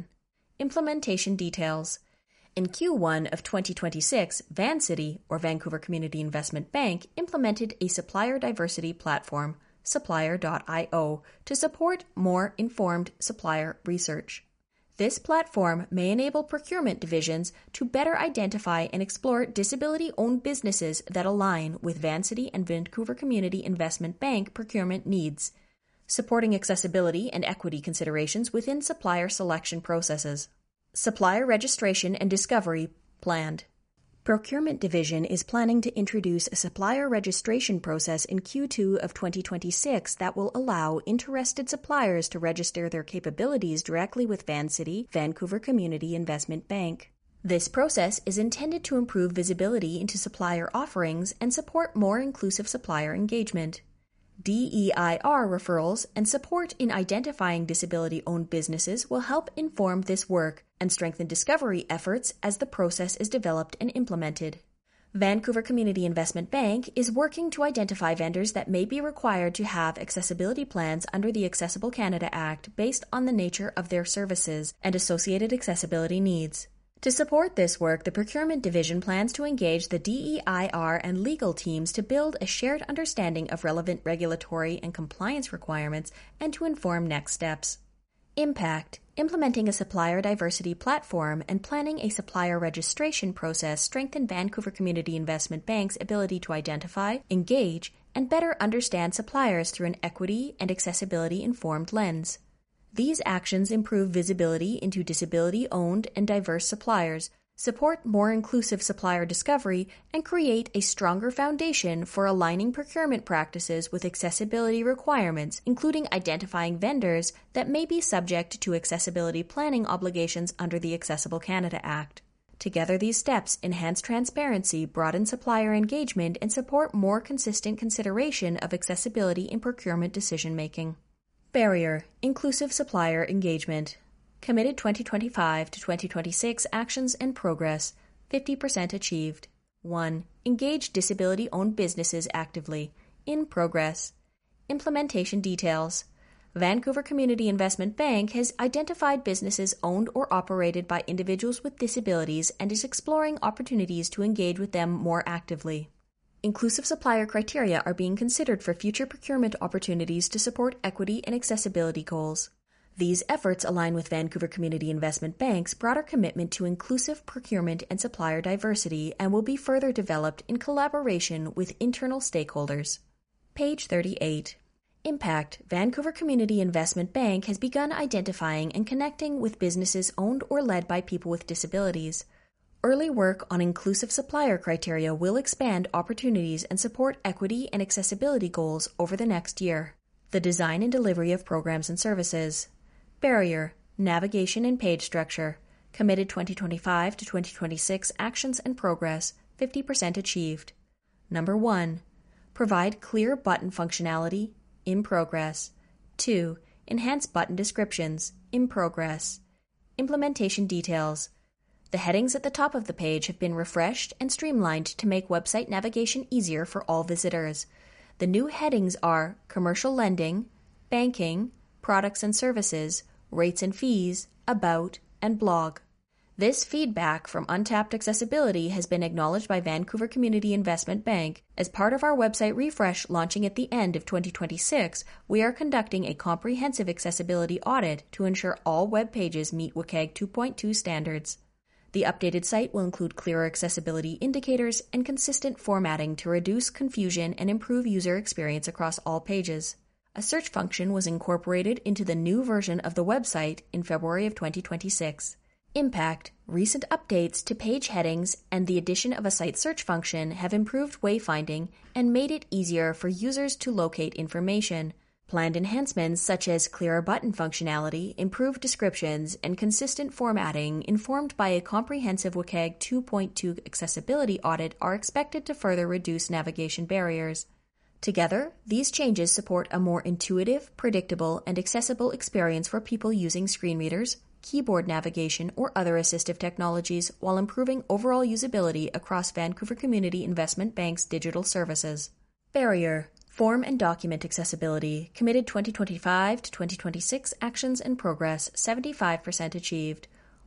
Implementation details. In Q one of twenty twenty-six, Vancity, or Vancouver Community Investment Bank, implemented a supplier diversity platform, supplier dot i o, to support more informed supplier research. This platform may enable procurement divisions to better identify and explore disability-owned businesses that align with Vancity and Vancouver Community Investment Bank procurement needs, supporting accessibility and equity considerations within supplier selection processes. Supplier registration and discovery planned. Procurement Division is planning to introduce a supplier registration process in Q two of twenty twenty-six that will allow interested suppliers to register their capabilities directly with Vancity, Vancouver Community Investment Bank. This process is intended to improve visibility into supplier offerings and support more inclusive supplier engagement. D E I R referrals and support in identifying disability-owned businesses will help inform this work and strengthen discovery efforts as the process is developed and implemented. Vancouver Community Investment Bank is working to identify vendors that may be required to have accessibility plans under the Accessible Canada Act based on the nature of their services and associated accessibility needs. To support this work, the Procurement Division plans to engage the D E I R and legal teams to build a shared understanding of relevant regulatory and compliance requirements and to inform next steps. Impact. Implementing a supplier diversity platform and planning a supplier registration process strengthen Vancouver Community Investment Bank's ability to identify, engage, and better understand suppliers through an equity and accessibility-informed lens. These actions improve visibility into disability-owned and diverse suppliers, support more inclusive supplier discovery, and create a stronger foundation for aligning procurement practices with accessibility requirements, including identifying vendors that may be subject to accessibility planning obligations under the Accessible Canada Act. Together, these steps enhance transparency, broaden supplier engagement, and support more consistent consideration of accessibility in procurement decision-making. Barrier. Inclusive supplier engagement. Committed twenty twenty-five to twenty twenty-six actions and progress. fifty percent achieved. one. Engage disability-owned businesses actively. In progress. Implementation details. Vancouver Community Investment Bank has identified businesses owned or operated by individuals with disabilities and is exploring opportunities to engage with them more actively. Inclusive supplier criteria are being considered for future procurement opportunities to support equity and accessibility goals. These efforts align with Vancouver Community Investment Bank's broader commitment to inclusive procurement and supplier diversity and will be further developed in collaboration with internal stakeholders. Page thirty-eight. Impact. Vancouver Community Investment Bank has begun identifying and connecting with businesses owned or led by people with disabilities. Early work on inclusive supplier criteria will expand opportunities and support equity and accessibility goals over the next year. The design and delivery of programs and services. Barrier. Navigation and page structure. Committed twenty twenty-five to twenty twenty-six actions and progress. fifty percent achieved. Number one. Provide clear button functionality. In progress. two. Enhance button descriptions. In progress. Implementation details. The headings at the top of the page have been refreshed and streamlined to make website navigation easier for all visitors. The new headings are Commercial Lending, Banking, Products and Services, Rates and Fees, About, and Blog. This feedback from Untapped Accessibility has been acknowledged by Vancouver Community Investment Bank. As part of our website refresh launching at the end of twenty twenty-six, we are conducting a comprehensive accessibility audit to ensure all web pages meet W C A G two point two standards. The updated site will include clearer accessibility indicators and consistent formatting to reduce confusion and improve user experience across all pages. A search function was incorporated into the new version of the website in February of twenty twenty-six. Impact. Recent updates to page headings and the addition of a site search function have improved wayfinding and made it easier for users to locate information. Planned enhancements such as clearer button functionality, improved descriptions, and consistent formatting informed by a comprehensive W C A G two point two accessibility audit are expected to further reduce navigation barriers. Together, these changes support a more intuitive, predictable, and accessible experience for people using screen readers, keyboard navigation, or other assistive technologies while improving overall usability across Vancouver Community Investment Bank's digital services. Barrier. Form and document accessibility. Committed twenty twenty-five to twenty twenty-six actions and progress. seventy-five percent achieved.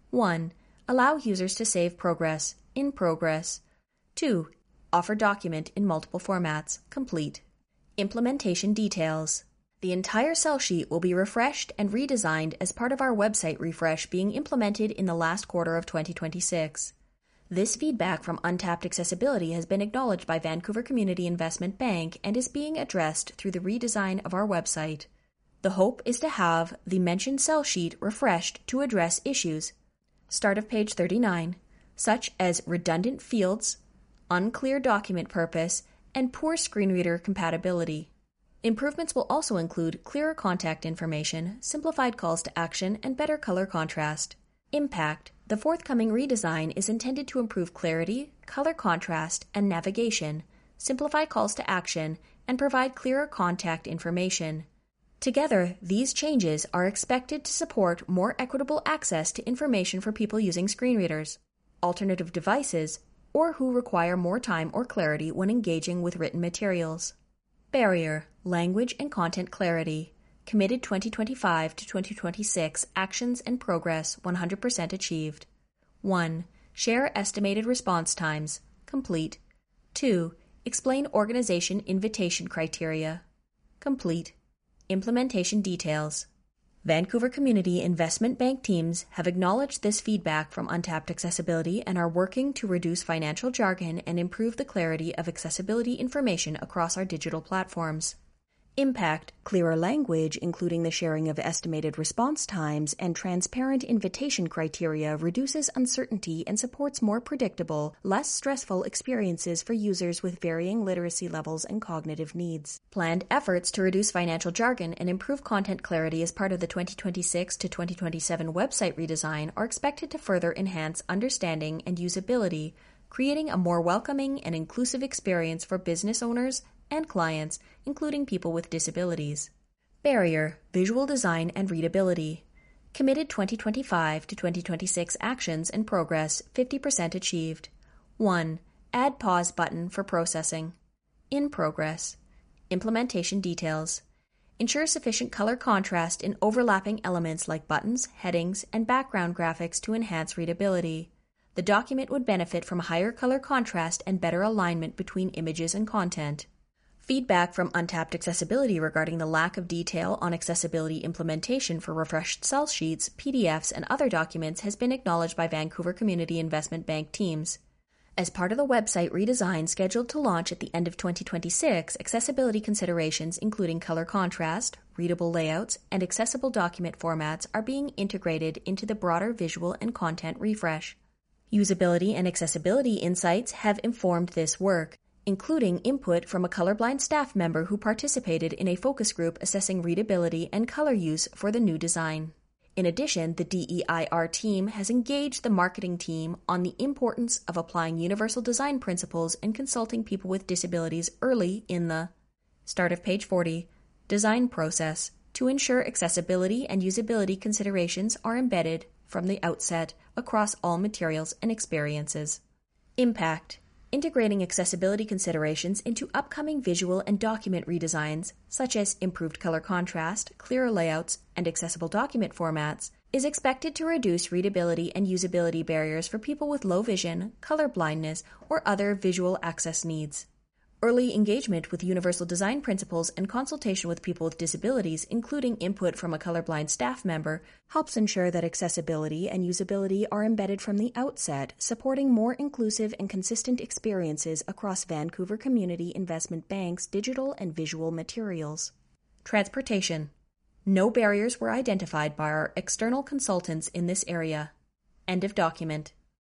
one. Allow users to save progress, in progress. two. Offer document in multiple formats, complete. Implementation details. The entire sell sheet will be refreshed and redesigned as part of our website refresh being implemented in the last quarter of twenty twenty-six. This feedback from Untapped Accessibility has been acknowledged by Vancouver Community Investment Bank and is being addressed through the redesign of our website. The hope is to have the mentioned sell sheet refreshed to address issues, start of page thirty-nine, such as redundant fields, unclear document purpose, and poor screen reader compatibility. Improvements will also include clearer contact information, simplified calls to action, and better color contrast. Impact. The forthcoming redesign is intended to improve clarity, color contrast, and navigation, simplify calls to action, and provide clearer contact information. Together, these changes are expected to support more equitable access to information for people using screen readers, alternative devices, or who require more time or clarity when engaging with written materials. Barrier. Language and content clarity. Committed twenty twenty-five to twenty twenty-six actions and progress one hundred percent achieved. one. Share estimated response times. Complete. two. Explain organization invitation criteria. Complete. Implementation details. Vancouver Community Investment Bank teams have acknowledged this feedback from Untapped Accessibility and are working to reduce financial jargon and improve the clarity of accessibility information across our digital platforms. Impact. Clearer language, including the sharing of estimated response times and transparent invitation criteria, reduces uncertainty and supports more predictable, less stressful experiences for users with varying literacy levels and cognitive needs. Planned efforts to reduce financial jargon and improve content clarity as part of the twenty twenty-six to twenty twenty-seven website redesign are expected to further enhance understanding and usability, creating a more welcoming and inclusive experience for business owners and clients, including people with disabilities. Barrier. Visual design and readability. Committed twenty twenty-five to twenty twenty-six actions and progress fifty percent achieved. one. Add pause button for processing. In progress. Implementation details. Ensure sufficient color contrast in overlapping elements like buttons, headings, and background graphics to enhance readability. The document would benefit from higher color contrast and better alignment between images and content. Feedback from Untapped Accessibility regarding the lack of detail on accessibility implementation for refreshed sell sheets, P D Fs, and other documents has been acknowledged by Vancouver Community Investment Bank teams. As part of the website redesign scheduled to launch at the end of twenty twenty-six, accessibility considerations including color contrast, readable layouts, and accessible document formats are being integrated into the broader visual and content refresh. Usability and accessibility insights have informed this work, including input from a colorblind staff member who participated in a focus group assessing readability and color use for the new design. In addition, the D E I R team has engaged the marketing team on the importance of applying universal design principles and consulting people with disabilities early in the start of page forty design process to ensure accessibility and usability considerations are embedded from the outset across all materials and experiences. Impact. Integrating accessibility considerations into upcoming visual and document redesigns, such as improved color contrast, clearer layouts, and accessible document formats, is expected to reduce readability and usability barriers for people with low vision, color blindness, or other visual access needs. Early engagement with universal design principles and consultation with people with disabilities, including input from a colorblind staff member, helps ensure that accessibility and usability are embedded from the outset, supporting more inclusive and consistent experiences across Vancouver Community Investment Bank's digital and visual materials. Transportation. No barriers were identified by our external consultants in this area. End of document.